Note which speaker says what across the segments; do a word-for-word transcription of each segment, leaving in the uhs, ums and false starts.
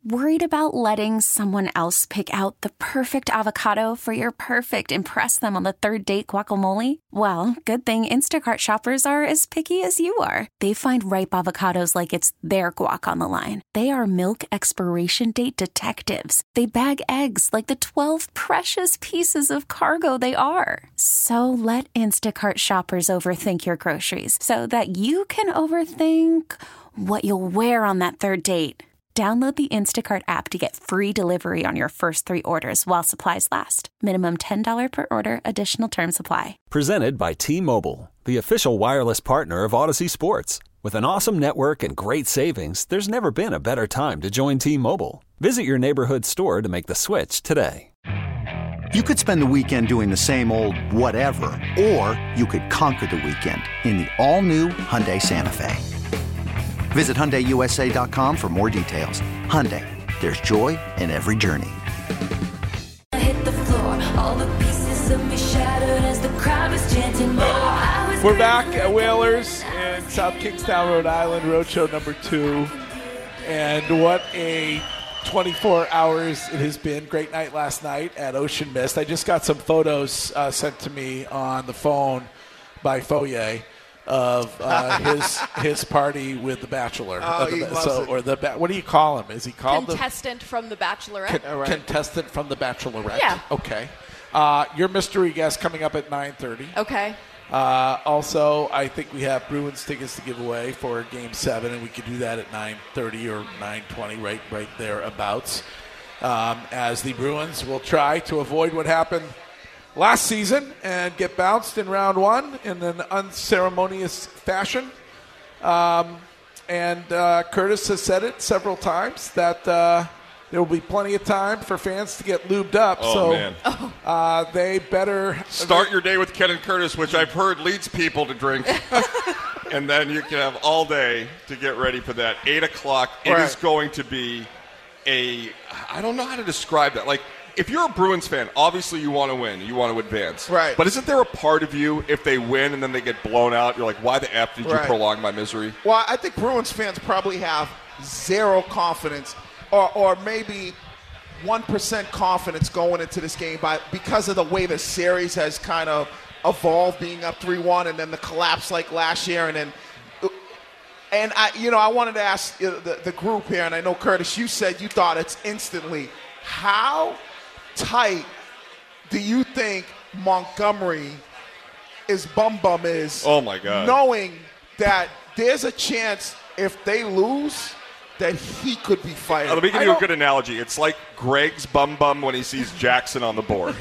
Speaker 1: Worried about letting someone else pick out the perfect avocado for your perfect impress them on the third date guacamole? Well, good thing Instacart shoppers are as picky as you are. They find ripe avocados like it's their guac on the line. They are milk expiration date detectives. They bag eggs like the twelve precious pieces of cargo they are. So let Instacart shoppers overthink your groceries so that you can overthink what you'll wear on that third date. Download the Instacart app to get free delivery on your first three orders while supplies last. Minimum ten dollars per order. Additional terms apply.
Speaker 2: Presented by T-Mobile, the official wireless partner of Odyssey Sports. With an awesome network and great savings, there's never been a better time to join T-Mobile. Visit your neighborhood store to make the switch today.
Speaker 3: You could spend the weekend doing the same old whatever, or you could conquer the weekend in the all-new Hyundai Santa Fe. Visit Hyundai U S A dot com for more details. Hyundai, there's joy in every journey.
Speaker 4: I hit the floor, all the pieces of me shattered as the crowd was chanting more.
Speaker 5: We're back at Whalers in South Kingstown, Rhode Island, roadshow number two. And what a twenty-four hours it has been. Great night last night at Ocean Mist. I just got some photos uh, sent to me on the phone by Foyer of uh, his his party with the Bachelor.
Speaker 6: Oh,
Speaker 5: the,
Speaker 6: he loves
Speaker 5: so,
Speaker 6: it.
Speaker 5: or the what do you call him? Is he called
Speaker 7: contestant
Speaker 5: the,
Speaker 7: from the Bachelorette?
Speaker 5: con- right. Contestant from the Bachelorette.
Speaker 7: Yeah.
Speaker 5: Okay. Uh, your mystery guest coming up at nine thirty.
Speaker 7: Okay.
Speaker 5: Uh, also, I think we have Bruins tickets to give away for Game Seven, and we could do that at nine thirty or nine twenty, right, right thereabouts. Um, as the Bruins will try to avoid what happened last season and get bounced in round one in an unceremonious fashion. Um, and uh, Curtis has said it several times that uh, there will be plenty of time for fans to get lubed up.
Speaker 8: Oh,
Speaker 5: so
Speaker 8: man.
Speaker 5: Uh, they better
Speaker 8: start your day with Ken and Curtis, which I've heard leads people to drink. And then you can have all day to get ready for that. eight o'clock, it
Speaker 5: Right.
Speaker 8: is going to be a – I don't know how to describe that. Like, if you're a Bruins fan, obviously you want to win. You want to advance.
Speaker 6: Right.
Speaker 8: But isn't there a part of you, if they win and then they get blown out, you're like, why the F did you
Speaker 6: Right.
Speaker 8: prolong my misery?
Speaker 6: Well, I think Bruins fans probably have zero confidence or, or maybe one percent confidence going into this game by because of the way the series has kind of evolved, being up three one and then the collapse like last year. And then, and I, you know, I wanted to ask the, the group here, and I know, Curtis, you said you thought it's instantly. How tight do you think Montgomery is bum bum is?
Speaker 8: Oh, my God.
Speaker 6: Knowing that there's a chance if they lose that he could be fired.
Speaker 8: Uh, let me give
Speaker 6: I
Speaker 8: you a
Speaker 6: don't-
Speaker 8: good analogy. It's like Greg's bum bum when he sees Jackson on the board.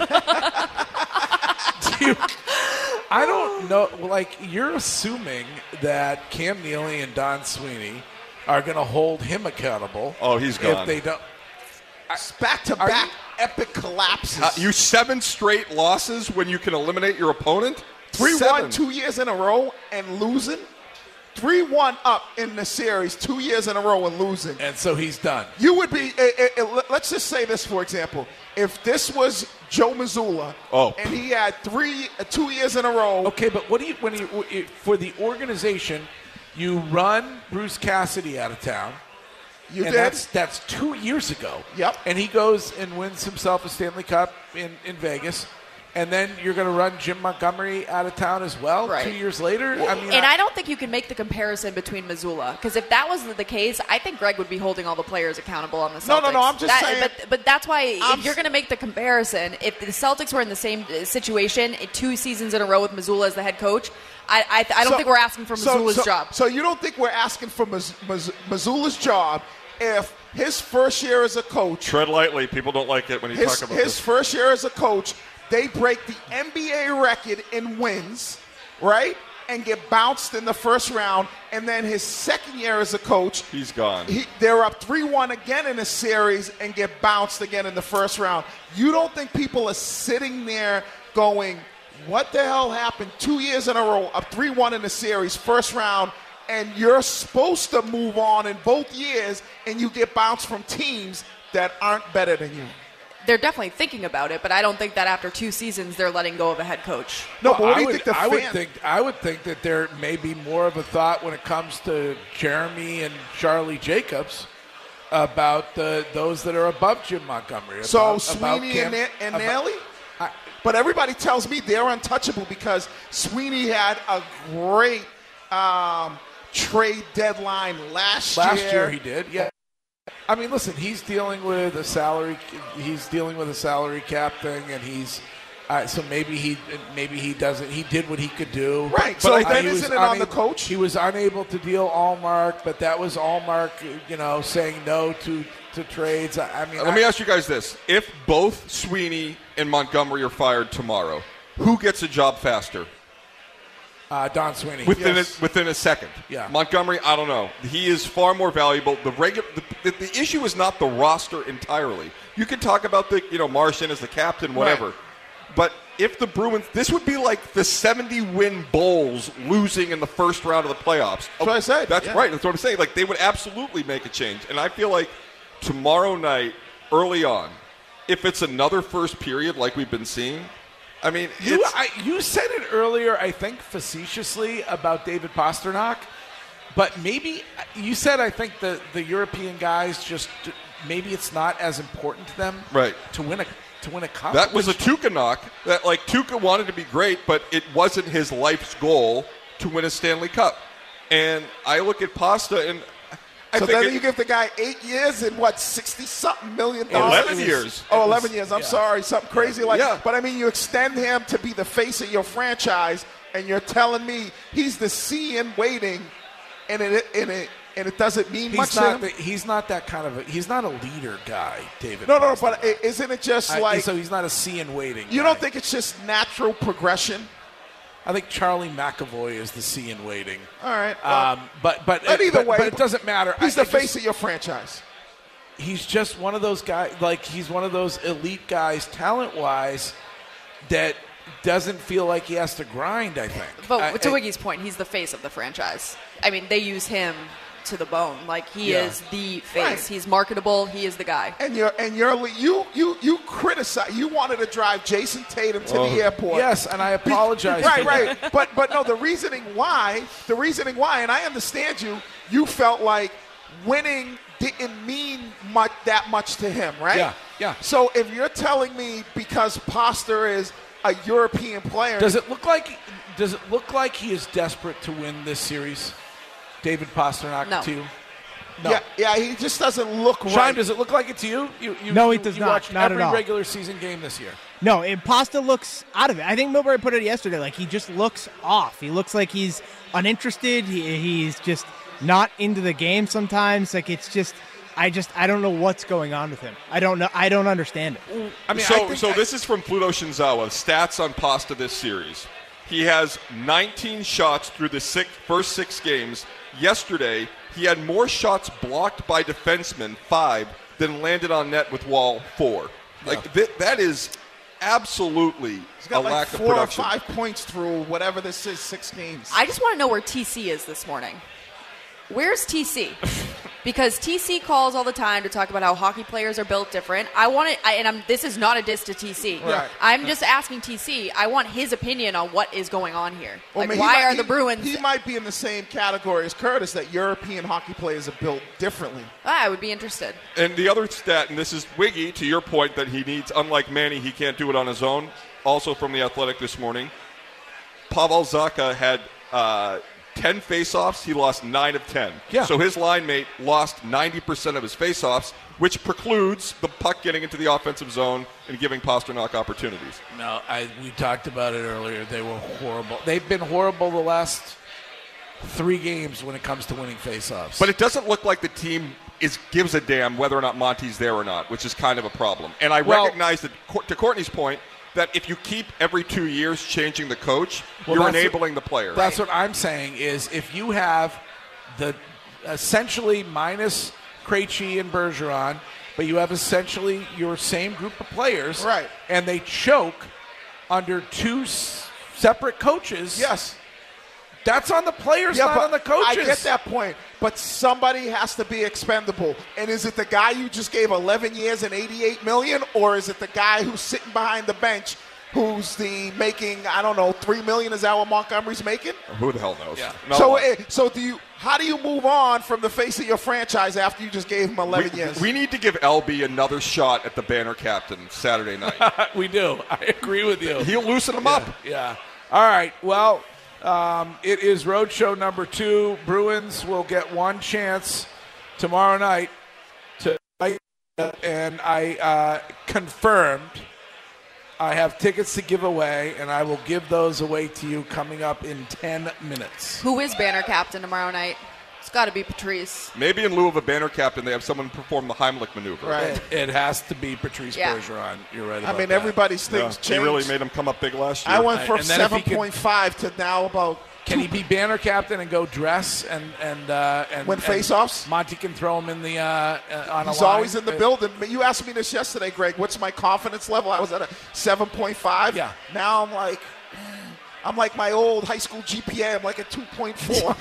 Speaker 5: Do you- I don't know. Like, you're assuming that Cam Neely and Don Sweeney are going to hold him accountable.
Speaker 8: Oh, he's gone.
Speaker 5: If they don't.
Speaker 6: back to
Speaker 5: Are
Speaker 6: back
Speaker 5: you-
Speaker 6: epic collapses.
Speaker 8: Uh, you seven straight losses when you can eliminate your opponent?
Speaker 6: three one
Speaker 8: Seven.
Speaker 6: two years in a row and losing. three one up in the series two years in a row and losing.
Speaker 5: And so he's done.
Speaker 6: You would be, eh, eh, eh, let's just say this, for example. If this was Joe Mazzulla
Speaker 8: Oh.
Speaker 6: and he had three, uh, two years in a row.
Speaker 5: Okay, but what do you, when you, for the organization, you run Bruce Cassidy out of town.
Speaker 6: You
Speaker 5: and
Speaker 6: did?
Speaker 5: That's, that's two years ago.
Speaker 6: Yep.
Speaker 5: And he goes and wins himself a Stanley Cup in, in Vegas. And then you're going to run Jim Montgomery out of town as well
Speaker 7: Right.
Speaker 5: two years later? I mean,
Speaker 7: And I don't think you can make the comparison between Missoula, because if that was the case, I think Greg would be holding all the players accountable on the Celtics.
Speaker 6: No, no, no, I'm just
Speaker 7: That-
Speaker 6: saying-
Speaker 7: But, but that's why
Speaker 6: I'm
Speaker 7: if you're going to make the comparison, if the Celtics were in the same uh, situation uh, two seasons in a row with Missoula as the head coach, I, I, I don't
Speaker 6: So-
Speaker 7: think we're asking for
Speaker 6: so-
Speaker 7: Missoula's
Speaker 6: so-
Speaker 7: job.
Speaker 6: So you don't think we're asking for Miz, Miz, Missoula's job if his first year as a coach,
Speaker 8: Tread lightly. People don't like it when you
Speaker 6: his,
Speaker 8: talk about
Speaker 6: his
Speaker 8: this.
Speaker 6: first year as a coach, they break the N B A record in wins, right? And get bounced in the first round. And then his second year as a coach,
Speaker 8: He's gone.
Speaker 6: he, they're up three one again in a series and get bounced again in the first round. You don't think people are sitting there going, what the hell happened two years in a row, up three one in the series, first round, and you're supposed to move on in both years, and you get bounced from teams that aren't better than you?
Speaker 7: They're definitely thinking about it, but I don't think that after two seasons they're letting go of a head coach.
Speaker 6: No, but what
Speaker 5: I
Speaker 6: do you
Speaker 5: would,
Speaker 6: think the
Speaker 5: I would
Speaker 6: fan-
Speaker 5: think I would think that there may be more of a thought when it comes to Jeremy and Charlie Jacobs about the those that are above Jim Montgomery.
Speaker 6: So
Speaker 5: about,
Speaker 6: Sweeney
Speaker 5: about Cam,
Speaker 6: and, and
Speaker 5: about,
Speaker 6: Nailey? But everybody tells me they're untouchable because Sweeney had a great um, trade deadline last,
Speaker 5: last
Speaker 6: year.
Speaker 5: year he did, yeah. I mean, listen, he's dealing with a salary. He's dealing with a salary cap thing, and he's uh, so maybe he maybe he doesn't. He did what he could do,
Speaker 6: right?
Speaker 5: But
Speaker 6: so
Speaker 5: I,
Speaker 6: then
Speaker 5: he
Speaker 6: isn't
Speaker 5: was
Speaker 6: it on
Speaker 5: unable,
Speaker 6: the coach?
Speaker 5: He was unable to deal Allmark, but that was Allmark, you know, saying no to to trades. I, I mean,
Speaker 8: Let
Speaker 5: I,
Speaker 8: me ask you guys this: if both Sweeney and Montgomery are fired tomorrow, who gets a job faster?
Speaker 5: Uh, Don Sweeney.
Speaker 8: Within
Speaker 5: yes.
Speaker 8: a, within a second.
Speaker 5: Yeah.
Speaker 8: Montgomery, I don't know. He is far more valuable. The regular the, the, the issue is not the roster entirely. You can talk about the you know Martian as the captain, whatever.
Speaker 6: Right.
Speaker 8: But if the Bruins, this would be like the seventy-win Bulls losing in the first round of the playoffs.
Speaker 6: That's what I said.
Speaker 8: That's
Speaker 6: yeah.
Speaker 8: right. That's what I'm saying. Like they would absolutely make a change, and I feel like tomorrow night, early on, if it's another first period like we've been seeing. I mean,
Speaker 5: You,
Speaker 8: it's,
Speaker 5: I, you said it earlier, I think, facetiously about David Pasternak, but maybe you said, I think, the, the European guys just maybe it's not as important to them
Speaker 8: right.
Speaker 5: to win a to win a cup.
Speaker 8: That was
Speaker 5: which,
Speaker 8: a Tuukka knock. That like Tuukka wanted to be great, but it wasn't his life's goal to win a Stanley Cup. And I look at Pasta and. I
Speaker 6: So
Speaker 8: think
Speaker 6: then
Speaker 8: it,
Speaker 6: you give the guy eight years and what, sixty-something million dollars?
Speaker 8: eleven years.
Speaker 6: Oh, eleven years. I'm
Speaker 5: yeah.
Speaker 6: sorry. Something crazy like
Speaker 8: Yeah.
Speaker 6: that. But, I mean, you extend him to be the face of your franchise, and you're telling me he's the C in waiting, and it, and it, and it doesn't mean
Speaker 5: he's
Speaker 6: much to
Speaker 5: not
Speaker 6: him?
Speaker 5: the, he's not that kind of a, he's not a leader guy, David.
Speaker 6: No, no, no,
Speaker 5: Pasternak.
Speaker 6: but i- isn't it just
Speaker 5: I-
Speaker 6: like
Speaker 5: so he's not a C in waiting.
Speaker 6: you
Speaker 5: guy.
Speaker 6: don't think it's just natural progression?
Speaker 5: I think Charlie McAvoy is the C in waiting.
Speaker 6: All right. Well,
Speaker 5: Um, but but,
Speaker 6: but either
Speaker 5: but,
Speaker 6: way,
Speaker 5: but it doesn't matter.
Speaker 6: he's
Speaker 5: I-
Speaker 6: the
Speaker 5: I
Speaker 6: face
Speaker 5: just-
Speaker 6: of your franchise.
Speaker 5: He's just one of those guys, like he's one of those elite guys, talent-wise, that doesn't feel like he has to grind, I think.
Speaker 7: But
Speaker 5: I-
Speaker 7: to
Speaker 5: I-
Speaker 7: Wiggy's point, he's the face of the franchise. I mean, they use him to the bone. Like, he
Speaker 5: Yeah.
Speaker 7: is the face.
Speaker 6: Right.
Speaker 7: He's marketable. He is the guy.
Speaker 6: And you're and you're you you you criticize. You wanted to drive Jason Tatum to the airport.
Speaker 5: Yes, and I apologize.
Speaker 6: Right,
Speaker 5: for
Speaker 6: right.
Speaker 5: that.
Speaker 6: But but no, the reasoning why, the reasoning why, and I understand you. You felt like winning didn't mean much that much to him, right?
Speaker 5: Yeah, yeah.
Speaker 6: So if you're telling me because Poster is a European player,
Speaker 5: Does it look like does it look like he is desperate to win this series? David Pasternak
Speaker 7: No.
Speaker 5: to you? No.
Speaker 6: yeah, yeah, he just doesn't look
Speaker 5: Shime,
Speaker 6: right.
Speaker 5: does it look like it to you? You, you
Speaker 9: No,
Speaker 5: you,
Speaker 9: it does
Speaker 5: you
Speaker 9: not.
Speaker 5: watched
Speaker 9: Not at
Speaker 5: every
Speaker 9: all.
Speaker 5: regular season game this year.
Speaker 9: No, and Pasta looks out of it. I think Milbury put it yesterday. Like, he just looks off. He looks like he's uninterested. He, he's just not into the game sometimes. Like, it's just, I just, I don't know what's going on with him. I don't know. I don't understand it.
Speaker 5: I mean, I
Speaker 8: so
Speaker 5: think
Speaker 8: so
Speaker 5: I-
Speaker 8: this is from Pluto Shinzawa. Stats on Pasta this series. He has nineteen shots through the six, first six games. Yesterday, he had more shots blocked by defensemen, five, than landed on net with Wall, four. Like th- that is absolutely
Speaker 6: He's
Speaker 8: a
Speaker 6: got like
Speaker 8: lack
Speaker 6: four
Speaker 8: of
Speaker 6: or
Speaker 8: production.
Speaker 6: five points through whatever this is, six games.
Speaker 7: I just want to know where T C is this morning. Where's T C? Because T C calls all the time to talk about how hockey players are built different. I want it, I, and I'm, this is not a diss to T C.
Speaker 6: Right.
Speaker 7: I'm just asking T C. I want his opinion on what is going on here.
Speaker 6: Well, I
Speaker 7: Like,
Speaker 6: mean, he
Speaker 7: why
Speaker 6: might-
Speaker 7: are the
Speaker 6: he-
Speaker 7: Bruins?
Speaker 6: He might be in the same category as Curtis, that European hockey players are built differently.
Speaker 7: Ah, I would be interested.
Speaker 8: And the other stat, and this is Wiggy, to your point that he needs, unlike Manny, he can't do it on his own. Also from The Athletic this morning, Pavel Zacha had uh, ten faceoffs. He lost nine of ten.
Speaker 5: Yeah.
Speaker 8: So his line mate lost ninety percent of his faceoffs, which precludes the puck getting into the offensive zone and giving Pasternak opportunities.
Speaker 5: No, I we talked about it earlier. They were horrible. They've been horrible the last three games when it comes to winning faceoffs.
Speaker 8: But it doesn't look like the team is gives a damn whether or not Monty's there or not, which is kind of a problem. And I
Speaker 5: Well-
Speaker 8: recognize that, to Courtney's point, that if you keep every two years changing the coach,
Speaker 5: Well,
Speaker 8: you're
Speaker 5: that's
Speaker 8: enabling the player.
Speaker 5: That's what I'm saying is if you have the essentially minus Krejci and Bergeron, but you have essentially your same group of players,
Speaker 6: Right.
Speaker 5: and they choke under two s- separate coaches.
Speaker 6: Yes.
Speaker 5: That's on the players, not on the coaches.
Speaker 6: I get that point, but somebody has to be expendable. And is it the guy you just gave eleven years and eighty-eight million, or is it the guy who's sitting behind the bench who's the making, I don't know, three million dollars is that what Montgomery's making?
Speaker 8: Who the hell knows?
Speaker 5: Yeah.
Speaker 8: No
Speaker 6: so,
Speaker 8: one.
Speaker 6: eh, so do you? How do you move on from the face of your franchise after you just gave him eleven
Speaker 8: we,
Speaker 6: years?
Speaker 8: we need to give L B another shot at the banner captain Saturday night.
Speaker 5: We do. I agree with you.
Speaker 8: He'll loosen him
Speaker 5: yeah,
Speaker 8: up.
Speaker 5: Yeah. All right. Well, um, it is roadshow number two. Bruins will get one chance tomorrow night to, and I uh, confirmed. I have tickets to give away, and I will give those away to you coming up in ten minutes.
Speaker 7: Who is banner captain tomorrow night? It's got to be Patrice.
Speaker 8: Maybe in lieu of a banner captain, they have someone perform the Heimlich maneuver.
Speaker 6: Right.
Speaker 5: It, it has to be Patrice
Speaker 7: Yeah.
Speaker 5: Bergeron. You're right
Speaker 6: I
Speaker 5: about
Speaker 6: mean,
Speaker 5: that.
Speaker 6: everybody's
Speaker 8: Yeah,
Speaker 6: things
Speaker 8: he
Speaker 6: changed.
Speaker 8: really made him come up big last year.
Speaker 6: I went from
Speaker 5: And then if he
Speaker 6: seven
Speaker 5: could-
Speaker 6: point five to now about.
Speaker 5: Can he be banner captain and go dress and and uh, and
Speaker 6: Win
Speaker 5: and
Speaker 6: face-offs?
Speaker 5: Monty can throw him in the uh, uh, on
Speaker 6: He's
Speaker 5: a line.
Speaker 6: always in the
Speaker 5: Uh,
Speaker 6: building. You asked me this yesterday, Greg. What's my confidence level? I was at a seven point five.
Speaker 5: Yeah.
Speaker 6: Now I'm like, I'm like my old high school G P A. I'm like a two point four.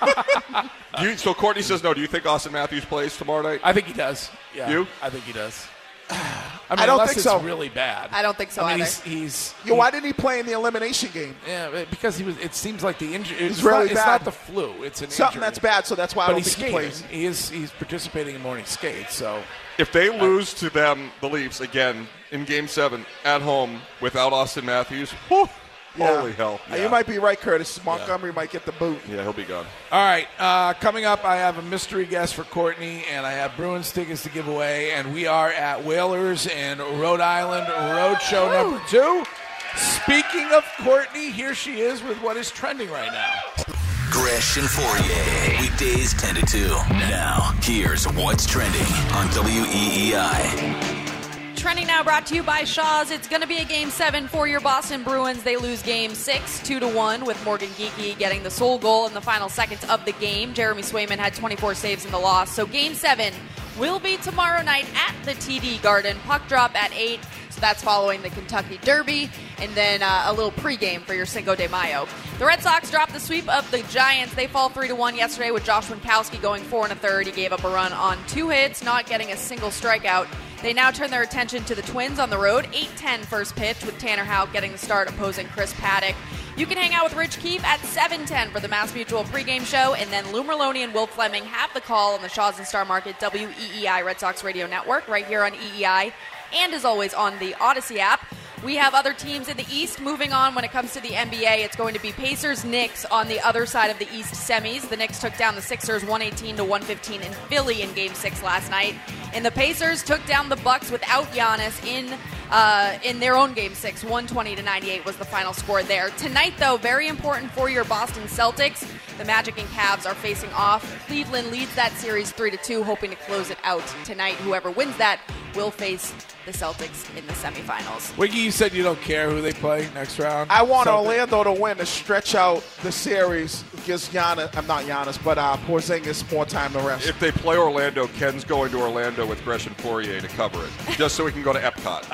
Speaker 8: Do you, so Courtney says no. Do you think Austin Matthews plays tomorrow night?
Speaker 5: I think he does. Yeah,
Speaker 8: You?
Speaker 5: I think he does. I, mean,
Speaker 6: I don't
Speaker 5: unless
Speaker 6: think
Speaker 5: it's
Speaker 6: so.
Speaker 5: really bad.
Speaker 7: I don't think so
Speaker 5: I mean,
Speaker 7: either.
Speaker 5: he's, he's
Speaker 6: Yo, why didn't he play in the elimination game?
Speaker 5: yeah, because he was. It seems like the injury. It's,
Speaker 6: really
Speaker 5: not, it's
Speaker 6: bad.
Speaker 5: not the flu. It's an
Speaker 6: Something
Speaker 5: injury.
Speaker 6: that's bad, so that's why I
Speaker 5: But
Speaker 6: don't
Speaker 5: he's
Speaker 6: think
Speaker 5: skating.
Speaker 6: he plays.
Speaker 5: He is. He's participating in morning skates. So
Speaker 8: If they lose to them, the Leafs, again, in Game seven, at home, without Austin Matthews, whew,
Speaker 6: Yeah.
Speaker 8: holy hell.
Speaker 6: Uh, You might be right, Curtis. Montgomery might get the boot.
Speaker 8: Yeah, he'll be gone.
Speaker 5: all right. Uh, coming up, I have a mystery guest for Courtney, and I have Bruins tickets to give away, and we are at Whalers in Rhode Island Roadshow number two. Speaking of Courtney, here she is with what is trending right now.
Speaker 10: Gresh and Fourier, weekdays ten to two. Now, here's what's trending on W E E I.
Speaker 7: Trending now brought to you by Shaw's. It's going to be a game seven for your Boston Bruins. They lose game six, two to one, with Morgan Geekie getting the sole goal in the final seconds of the game. Jeremy Swayman had twenty-four saves in the loss. So game seven will be tomorrow night at the T D Garden. Puck drop at eight. So that's following the Kentucky Derby, and then uh, a little pregame for your Cinco de Mayo. The Red Sox dropped the sweep of the Giants. They fall three to one yesterday with Josh Winkowski going four and a third. He gave up a run on two hits, not getting a single strikeout. They now turn their attention to the Twins on the road. eight ten first pitch with Tanner Houck getting the start opposing Chris Paddock. You can hang out with Rich Keefe at seven ten for the Mass Mutual pregame show, and then Lou Merloni and Will Fleming have the call on the Shaw's and Star Market W E E I Red Sox Radio Network right here on E E I, and as always on the Odyssey app. We have other teams in the East. Moving on when it comes to the N B A, it's going to be Pacers-Knicks on the other side of the East semis. The Knicks took down the Sixers one eighteen to one fifteen in Philly in Game six last night. And the Pacers took down the Bucks without Giannis in uh, in their own Game six. one twenty to ninety-eight was the final score there. Tonight, though, very important for your Boston Celtics. The Magic and Cavs are facing off. Cleveland leads that series three to two, hoping to close it out tonight. Whoever wins that will face the Celtics in the semifinals.
Speaker 5: Wiggy, you said you don't care who they play next round.
Speaker 6: I want
Speaker 5: Celtics.
Speaker 6: Orlando to win to stretch out the series. Gives Giannis, I'm not Giannis, but uh, Porzingis more time to rest.
Speaker 8: If they play Orlando, Ken's going to Orlando with Gresh and Fourier to cover it, just so he can go to Epcot.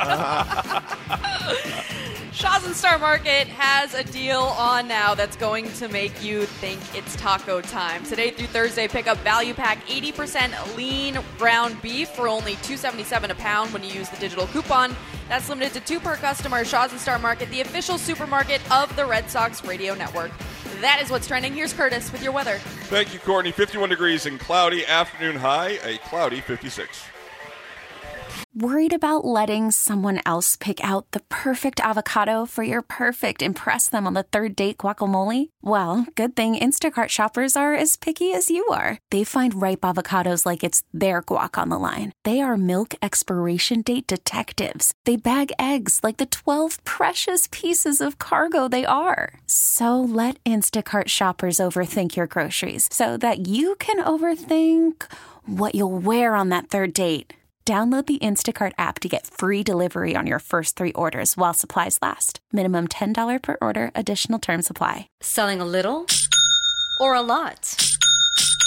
Speaker 7: Shaw's and Star Market has a deal on now that's going to make you think it's taco time. Today through Thursday, pick up Value Pack eighty percent lean ground beef for only two seventy-seven a pound when you use the digital coupon. That's limited to two per customer. Shaw's and Star Market, the official supermarket of the Red Sox Radio Network. That is what's trending. Here's Curtis with your weather.
Speaker 8: Thank you, Courtney. fifty-one degrees and cloudy. Afternoon high, a cloudy fifty-six.
Speaker 1: Worried about letting someone else pick out the perfect avocado for your perfect impress them on the third date guacamole? Well, good thing Instacart shoppers are as picky as you are. They find ripe avocados like it's their guac on the line. They are milk expiration date detectives. They bag eggs like the twelve precious pieces of cargo they are. So let Instacart shoppers overthink your groceries so that you can overthink what you'll wear on that third date. Download the Instacart app to get free delivery on your first three orders while supplies last. Minimum ten dollars per order. Additional terms apply.
Speaker 11: Selling a little or a lot?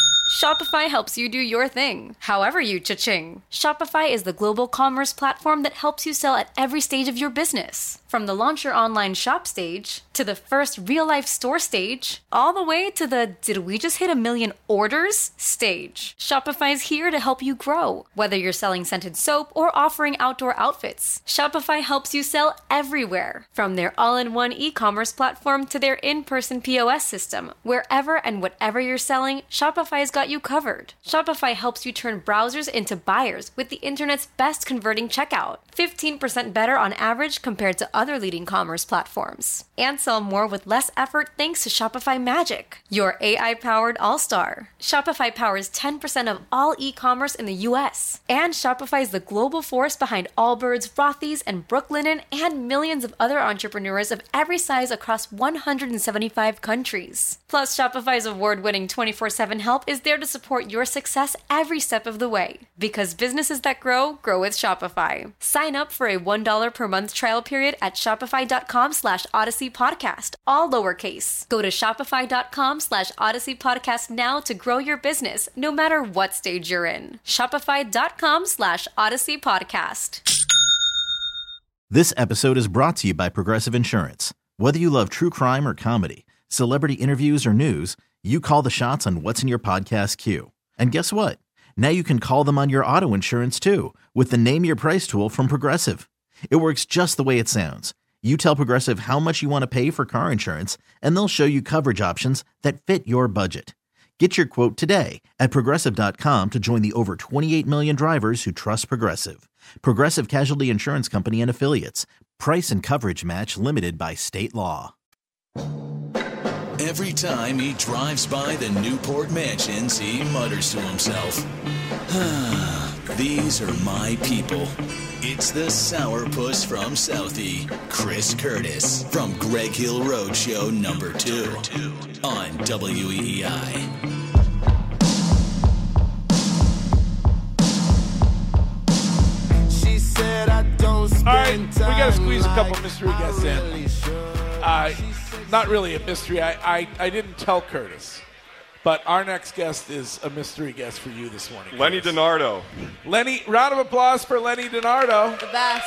Speaker 11: Shopify helps you do your thing, however you cha-ching. Shopify is the global commerce platform that helps you sell at every stage of your business. From the launch your online shop stage, to the first real-life store stage, all the way to the did we just hit a million orders stage. Shopify's here to help you grow. Whether you're selling scented soap or offering outdoor outfits, Shopify helps you sell everywhere. From their all-in-one e-commerce platform to their in-person P O S system, wherever and whatever you're selling, Shopify's got you covered. Shopify helps you turn browsers into buyers with the internet's best converting checkout. fifteen percent better on average compared to other leading commerce platforms. And sell more with less effort thanks to Shopify Magic, your A I-powered all-star. Shopify powers ten percent of all e-commerce in the U S. And Shopify is the global force behind Allbirds, Rothy's, and Brooklinen, and millions of other entrepreneurs of every size across one hundred seventy-five countries. Plus, Shopify's award-winning twenty-four seven help is there to support your success every step of the way. Because businesses that grow, grow with Shopify. Sign up for a one dollar per month trial period at shopify.com slash Odyssey Podcast, all lowercase. Go to shopify.com slash Odyssey Podcast now to grow your business, no matter what stage you're in. Shopify.com slash Odyssey Podcast.
Speaker 12: This episode is brought to you by Progressive Insurance. Whether you love true crime or comedy, celebrity interviews or news, you call the shots on what's in your podcast queue. And guess what? Now you can call them on your auto insurance too with the Name Your Price tool from Progressive. It works just the way it sounds. You tell Progressive how much you want to pay for car insurance, and they'll show you coverage options that fit your budget. Get your quote today at Progressive dot com to join the over twenty-eight million drivers who trust Progressive. Progressive Casualty Insurance Company and Affiliates. Price and coverage match limited by state law.
Speaker 10: Every time he drives by the Newport Mansions, he mutters to himself, ah, these are my people. It's the sourpuss from Southie, Chris Curtis, from Greg Hill Roadshow number two on W E E I.
Speaker 5: She said I don't spend All right, we got to squeeze like a couple mystery guests in. Really uh, not really a mystery. I, I, I didn't tell Curtis. But our next guest is a mystery guest for you this morning.
Speaker 8: Lenny Curtis. DiNardo.
Speaker 5: Lenny, round of applause for Lenny DiNardo.
Speaker 7: The best.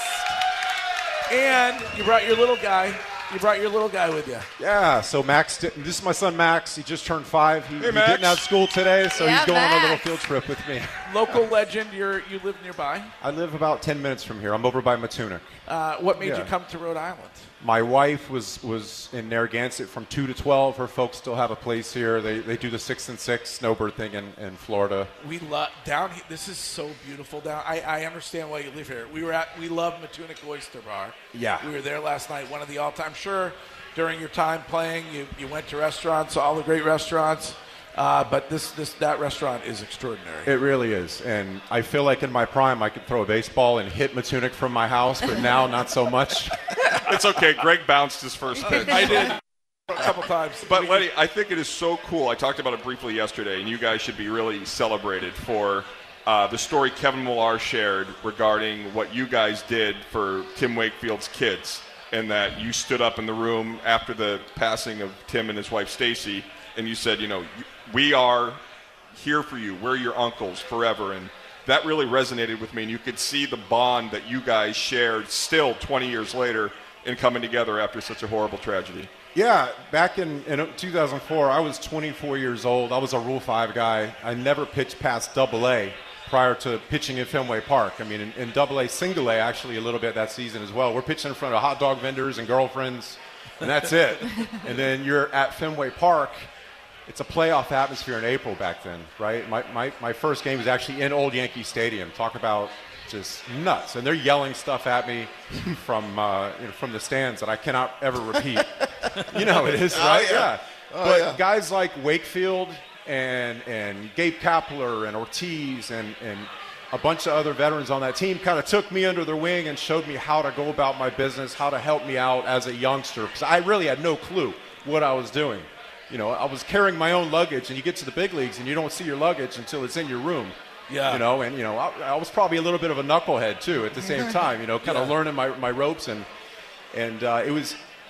Speaker 5: And you brought your little guy. You brought your little guy with you.
Speaker 13: Yeah, so Max, did, this is my son Max. He just turned five. He,
Speaker 8: hey,
Speaker 13: he didn't have school today, so
Speaker 7: yeah,
Speaker 13: he's going
Speaker 7: Max.
Speaker 13: on a little field trip with me.
Speaker 5: Local legend, you're, you live nearby?
Speaker 13: I live about ten minutes from here. I'm over by Matunic.
Speaker 5: Uh, what made
Speaker 13: yeah.
Speaker 5: you come to Rhode Island?
Speaker 13: My wife was, was in Narragansett from two to twelve. Her folks still have a place here. They they do the six and six snowbird thing in, in Florida.
Speaker 5: We love down here. This is so beautiful down. I, I understand why you live here. We were at we love Matunic Oyster Bar.
Speaker 13: Yeah,
Speaker 5: we were there last night. One of the all time. Sure, during your time playing, you, you went to restaurants, all the great restaurants. Uh, but this, this that restaurant is extraordinary.
Speaker 13: It really is. And I feel like in my prime I could throw a baseball and hit Matunic from my house, but now not so much.
Speaker 8: It's okay. Greg bounced his first pitch.
Speaker 5: I did a couple times.
Speaker 8: But, Lenny, I think it is so cool. I talked about it briefly yesterday, and you guys should be really celebrated for uh, the story Kevin Millar shared regarding what you guys did for Tim Wakefield's kids, and that you stood up in the room after the passing of Tim and his wife Stacy, and you said, you know, we are here for you. We're your uncles forever. And that really resonated with me. And you could see the bond that you guys shared still twenty years later in coming together after such a horrible tragedy.
Speaker 13: Yeah, back in, in two thousand four, I was twenty-four years old. I was a Rule five guy. I never pitched past Double A prior to pitching at Fenway Park. I mean, in, in Double A, Single A, actually a little bit that season as well. We're pitching in front of hot dog vendors and girlfriends, and that's it. And then you're at Fenway Park. It's a playoff atmosphere in April back then, right? My, my my first game was actually in Old Yankee Stadium. Talk about just nuts. And they're yelling stuff at me from uh, you know, from the stands that I cannot ever repeat. You know how it is, right?
Speaker 6: Oh, yeah.
Speaker 13: yeah.
Speaker 6: Oh,
Speaker 13: but
Speaker 6: yeah.
Speaker 13: guys like Wakefield and and Gabe Kapler and Ortiz and, and a bunch of other veterans on that team kind of took me under their wing and showed me how to go about my business, how to help me out as a youngster. Because I really had no clue what I was doing. You know, I was carrying my own luggage, and you get to the big leagues, and you don't see your luggage until it's in your room.
Speaker 5: Yeah.
Speaker 13: You know, and, you know, I, I was probably a little bit of a knucklehead, too, at the same time, you know, kind of
Speaker 5: yeah.
Speaker 13: learning my, my ropes. And and uh, it was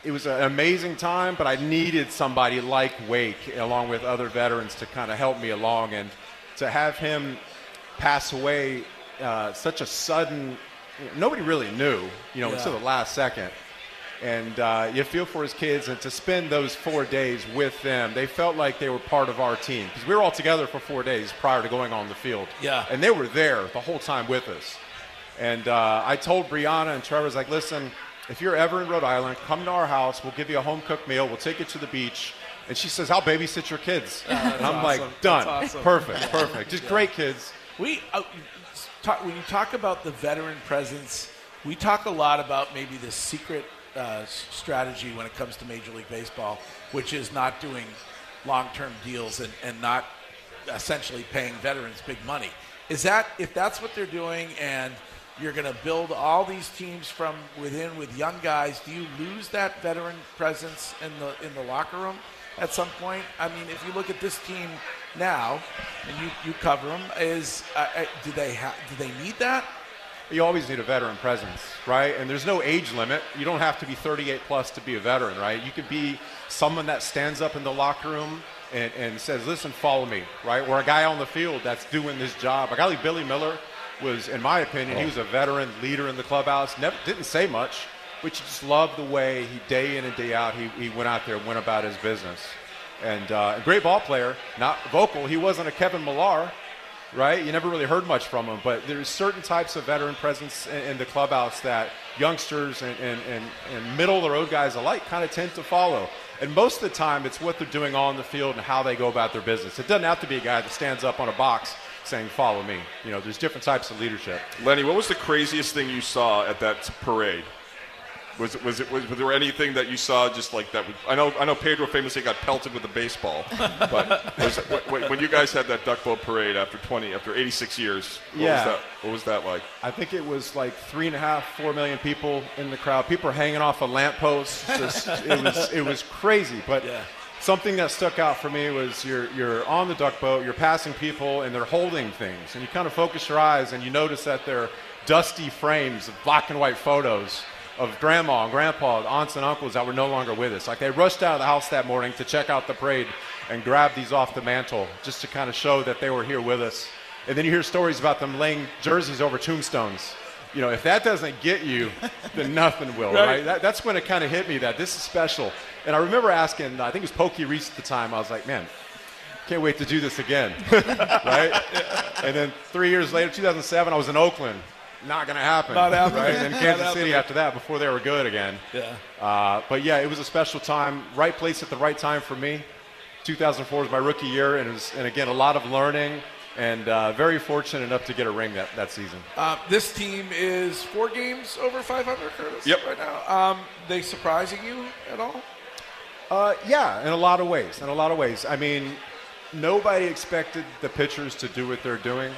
Speaker 13: it was an amazing time, but I needed somebody like Wake, along with other veterans, to kind of help me along. And to have him pass away uh, such a sudden, nobody really knew, you know,
Speaker 5: yeah.
Speaker 13: until the last second. And uh, you feel for his kids, and to spend those four days with them, they felt like they were part of our team, because we were all together for four days prior to going on the field.
Speaker 5: Yeah.
Speaker 13: And they were there the whole time with us. And uh, I told Brianna and Trevor, I was like, listen, if you're ever in Rhode Island, come to our house. We'll give you a home-cooked meal. We'll take you to the beach. And she says, I'll babysit your kids.
Speaker 5: Oh,
Speaker 13: and I'm
Speaker 5: awesome.
Speaker 13: like, done.
Speaker 5: That's awesome.
Speaker 13: Perfect,
Speaker 5: Yeah.
Speaker 13: perfect. Just
Speaker 5: Yeah.
Speaker 13: great kids.
Speaker 5: We uh, talk, when you talk about the veteran presence, we talk a lot about maybe the secret uh, strategy when it comes to Major League Baseball, which is not doing long-term deals and, and not essentially paying veterans big money. Is that, if that's what they're doing, and you're going to build all these teams from within with young guys, do you lose that veteran presence in the in the locker room at some point? I mean, if you look at this team now, and you, you cover them, is uh, uh, do they ha- do they need that?
Speaker 13: You always need a veteran presence, right? And there's no age limit. You don't have to be thirty-eight plus to be a veteran, right? You could be someone that stands up in the locker room and, and says, listen, follow me, right? Or a guy on the field that's doing this job. A guy like Billy Miller was, in my opinion,
Speaker 5: oh.
Speaker 13: he was a veteran leader in the clubhouse. Never didn't say much, but you just loved the way he, day in and day out, he, he went out there and went about his business. And uh, a great ball player, not vocal. He wasn't a Kevin Millar, right? You never really heard much from him, but there's certain types of veteran presence in, in the clubhouse that youngsters and, and, and, and middle-of-the-road guys alike kind of tend to follow. And most of the time, it's what they're doing on the field and how they go about their business. It doesn't have to be a guy that stands up on a box saying, follow me. You know, there's different types of leadership.
Speaker 8: Lenny, what was the craziest thing you saw at that parade? Was it, was it, was, was there anything that you saw just like that? I know, I know Pedro famously got pelted with a baseball, but was, when, when you guys had that duck boat parade after twenty, after eighty-six years, what
Speaker 13: yeah.
Speaker 8: was that? What was that like?
Speaker 13: I think it was like three and a half, four million people in the crowd. People were hanging off of lampposts. Just, it was, it was crazy. But
Speaker 5: yeah.
Speaker 13: something that stuck out for me was you're, you're on the duck boat, you're passing people, and they're holding things, and you kind of focus your eyes, and you notice that they're dusty frames of black and white photos of grandma and grandpa, aunts and uncles that were no longer with us. Like, they rushed out of the house that morning to check out the parade and grab these off the mantle just to kind of show that they were here with us. And then you hear stories about them laying jerseys over tombstones. You know, if that doesn't get you, then nothing will, right? right? That, that's when it kind of hit me that this is special. And I remember asking, I think it was Pokey Reese at the time, I was like, man, can't wait to do this again, right? And then three years later, two thousand seven, I was in Oakland. Not going to happen.
Speaker 5: Not happening.
Speaker 13: Right? And Kansas
Speaker 5: Not
Speaker 13: City
Speaker 5: happening.
Speaker 13: after that, before they were good again.
Speaker 5: Yeah.
Speaker 13: Uh, but yeah, it was a special time. Right place at the right time for me. two thousand four was my rookie year, and it was, and again, a lot of learning, and uh, very fortunate enough to get a ring that, that season.
Speaker 5: Uh, this team is four games over five hundred, Curtis.
Speaker 8: Yep.
Speaker 5: Right now. Um, they surprising you at all?
Speaker 13: Uh, yeah, in a lot of ways. In a lot of ways. I mean, nobody expected the pitchers to do what they're doing.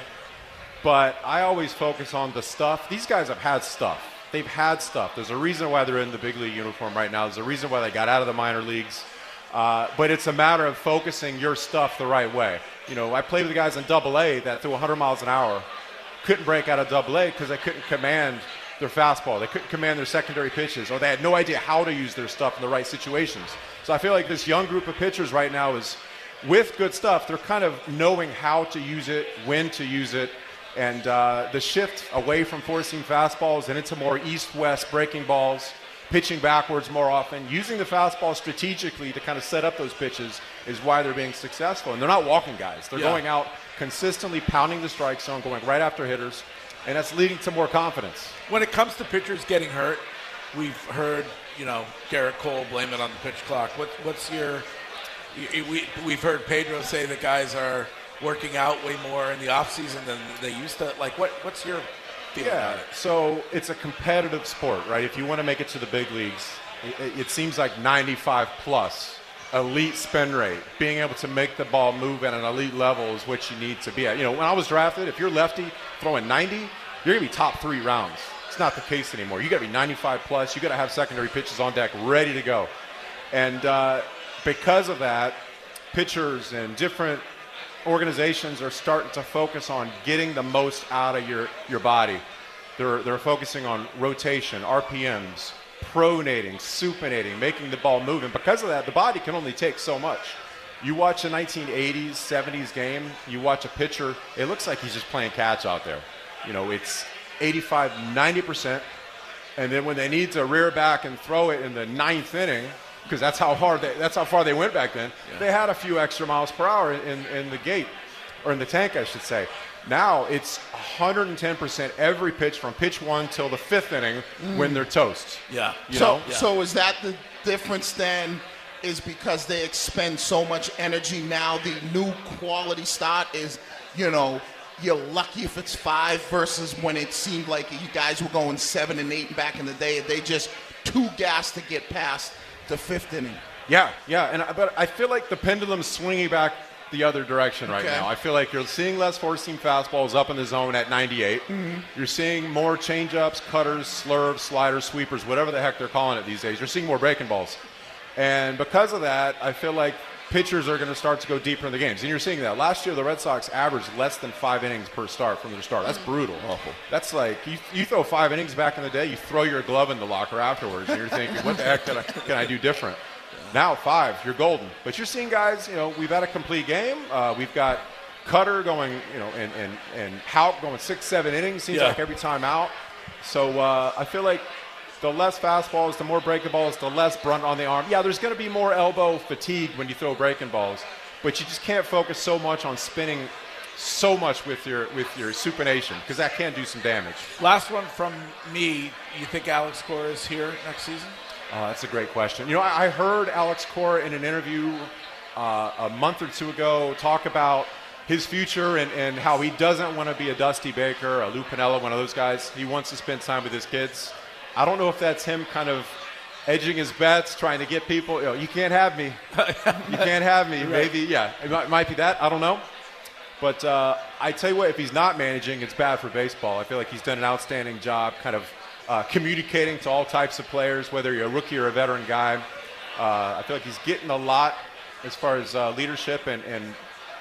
Speaker 13: But I always focus on the stuff. These guys have had stuff. They've had stuff. There's a reason why they're in the big league uniform right now. There's a reason why they got out of the minor leagues. Uh, but it's a matter of focusing your stuff the right way. You know, I played with guys in double A that threw one hundred miles an hour, couldn't break out of double A because they couldn't command their fastball. They couldn't command their secondary pitches, or they had no idea how to use their stuff in the right situations. So I feel like this young group of pitchers right now is, with good stuff, they're kind of knowing how to use it, when to use it. And uh, the shift away from four-seam fastballs and into more east-west breaking balls, pitching backwards more often, using the fastball strategically to kind of set up those pitches is why they're being successful. And they're not walking guys. They're
Speaker 5: Yeah.
Speaker 13: going out consistently pounding the strike zone, going right after hitters, and that's leading to more confidence.
Speaker 5: When it comes to pitchers getting hurt, we've heard, you know, Garrett Cole blame it on the pitch clock. What, what's your – we, we've heard Pedro say that guys are – working out way more in the off season than they used to. Like, what? What's your feeling
Speaker 13: Yeah,
Speaker 5: about it?
Speaker 13: so it's a competitive sport, right? If you want to make it to the big leagues, it, it seems like ninety-five plus, elite spin rate, being able to make the ball move at an elite level is what you need to be at. You know, when I was drafted, if you're lefty throwing ninety, you're going to be top three rounds. It's not the case anymore. You got to be ninety-five plus. You got to have secondary pitches on deck ready to go. And uh, because of that, pitchers and different organizations are starting to focus on getting the most out of your, your body. They're, they're focusing on rotation, R P Ms, pronating, supinating, making the ball move. And because of that, the body can only take so much. You watch a nineteen eighties, seventies game, you watch a pitcher, it looks like he's just playing catch out there. You know, it's eighty-five, ninety percent. And then when they need to rear back and throw it in the ninth inning, because that's how hard they, that's how far they went back then, yeah. they had a few extra miles per hour in, in the gate, or in the tank, I should say. Now it's one hundred ten percent every pitch from pitch one till the fifth inning mm. when they're toast.
Speaker 5: Yeah.
Speaker 6: You so, yeah. so is that the difference then? Is because they expend so much energy now? The new quality start is, you know, you're lucky if it's five versus when it seemed like you guys were going seven and eight back in the day. They just too gassed to get past the fifth inning.
Speaker 13: Yeah, yeah, and but I feel like the pendulum's swinging back the other direction right
Speaker 6: okay.
Speaker 13: now. I feel like you're seeing less four-seam fastballs up in the zone at ninety-eight.
Speaker 6: Mm-hmm.
Speaker 13: You're seeing more changeups, cutters, slurves, sliders, sweepers, whatever the heck they're calling it these days. You're seeing more breaking balls. And because of that, I feel like pitchers are going to start to go deeper in the games. And you're seeing that. Last year, the Red Sox averaged less than five innings per start from their start. That's brutal. Awful. That's like, you, you throw five innings back in the day, you throw your glove in the locker afterwards, and you're thinking, what the heck can I, can I do different? Now, five, you're golden. But you're seeing guys, you know, we've had a complete game. Uh, we've got Cutter going, you know, and, and, and Houck going six, seven innings, seems
Speaker 5: yeah.
Speaker 13: like every time out. So uh, I feel like the less fastballs, the more breaking balls, the less brunt on the arm. Yeah, there's going to be more elbow fatigue when you throw breaking balls, but you just can't focus so much on spinning so much with your with your supination because that can do some damage.
Speaker 5: Last one from me. You think Alex Cora is here next season?
Speaker 13: Uh, that's a great question. You know, I, I heard Alex Cora in an interview uh, a month or two ago talk about his future and, and how he doesn't want to be a Dusty Baker, a Lou Piniella, one of those guys. He wants to spend time with his kids. I don't know if that's him kind of edging his bets, trying to get people, you know, you can't have me. You can't have me. Right. Maybe, yeah. It might, might be that. I don't know. But uh, I tell you what, if he's not managing, it's bad for baseball. I feel like he's done an outstanding job kind of uh, communicating to all types of players, whether you're a rookie or a veteran guy. Uh, I feel like he's getting a lot as far as uh, leadership and, and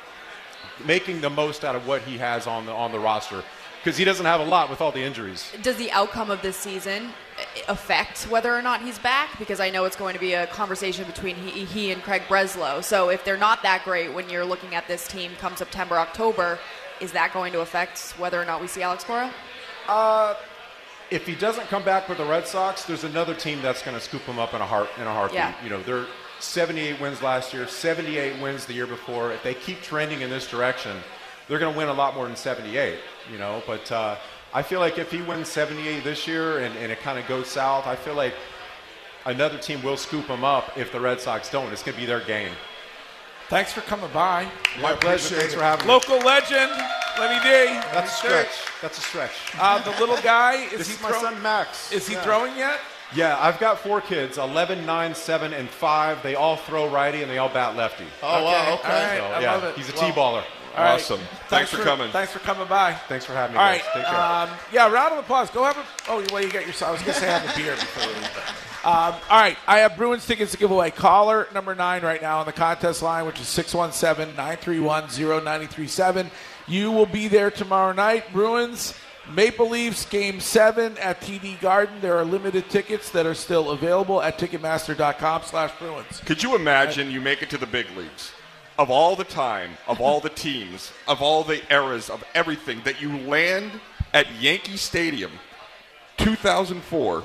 Speaker 13: making the most out of what he has on the on the roster. Because he doesn't have a lot with all the injuries.
Speaker 7: Does the outcome of this season affect whether or not he's back? Because I know it's going to be a conversation between he, he and Craig Breslow. So if they're not that great when you're looking at this team come September, October, is that going to affect whether or not we see Alex Cora?
Speaker 13: Uh, if he doesn't come back with the Red Sox, there's another team that's going to scoop him up in a heart in a heartbeat.
Speaker 7: Yeah.
Speaker 13: You know, they're seventy-eight wins last year, seventy-eight wins the year before. If they keep trending in this direction, they're going to win a lot more than seventy-eight, you know. But uh, I feel like if he wins seventy-eight this year and, and it kind of goes south, I feel like another team will scoop him up if the Red Sox don't. It's going to be their game.
Speaker 5: Thanks for coming by.
Speaker 13: My pleasure. Thanks for having
Speaker 5: me. Local legend, Lenny D.
Speaker 13: That's a stretch. That's a stretch.
Speaker 5: Uh, the little guy, is
Speaker 13: this
Speaker 5: he
Speaker 13: is my
Speaker 5: throw-
Speaker 13: son Max.
Speaker 5: Is he
Speaker 13: yeah.
Speaker 5: throwing yet?
Speaker 13: Yeah, I've got four kids, eleven, nine, seven, and five. They all throw righty and they all bat lefty.
Speaker 6: Oh, okay. wow, okay.
Speaker 5: All right.
Speaker 13: So,
Speaker 5: I
Speaker 13: yeah,
Speaker 5: love it.
Speaker 13: He's a
Speaker 5: well,
Speaker 13: T-baller.
Speaker 8: Awesome.
Speaker 5: Right.
Speaker 8: Thanks,
Speaker 5: Thanks
Speaker 8: for,
Speaker 5: for
Speaker 8: coming.
Speaker 5: Thanks for coming by.
Speaker 13: Thanks for having me,
Speaker 5: All
Speaker 13: guys.
Speaker 5: right.
Speaker 13: Take care.
Speaker 5: Um, yeah, round of applause. Go have a – oh, well, you got your – I was going to say have a beer before we leave. Um, all right. I have Bruins tickets to give away. Caller number nine right now on the contest line, which is six one seven, nine three one, zero nine three seven. You will be there tomorrow night. Bruins – Maple Leafs Game seven at T D Garden. There are limited tickets that are still available at Ticketmaster.com slash Bruins.
Speaker 8: Could you imagine you make it to the big leagues? Of all the time, of all the teams, of all the eras, of everything, that you land at Yankee Stadium, two thousand four,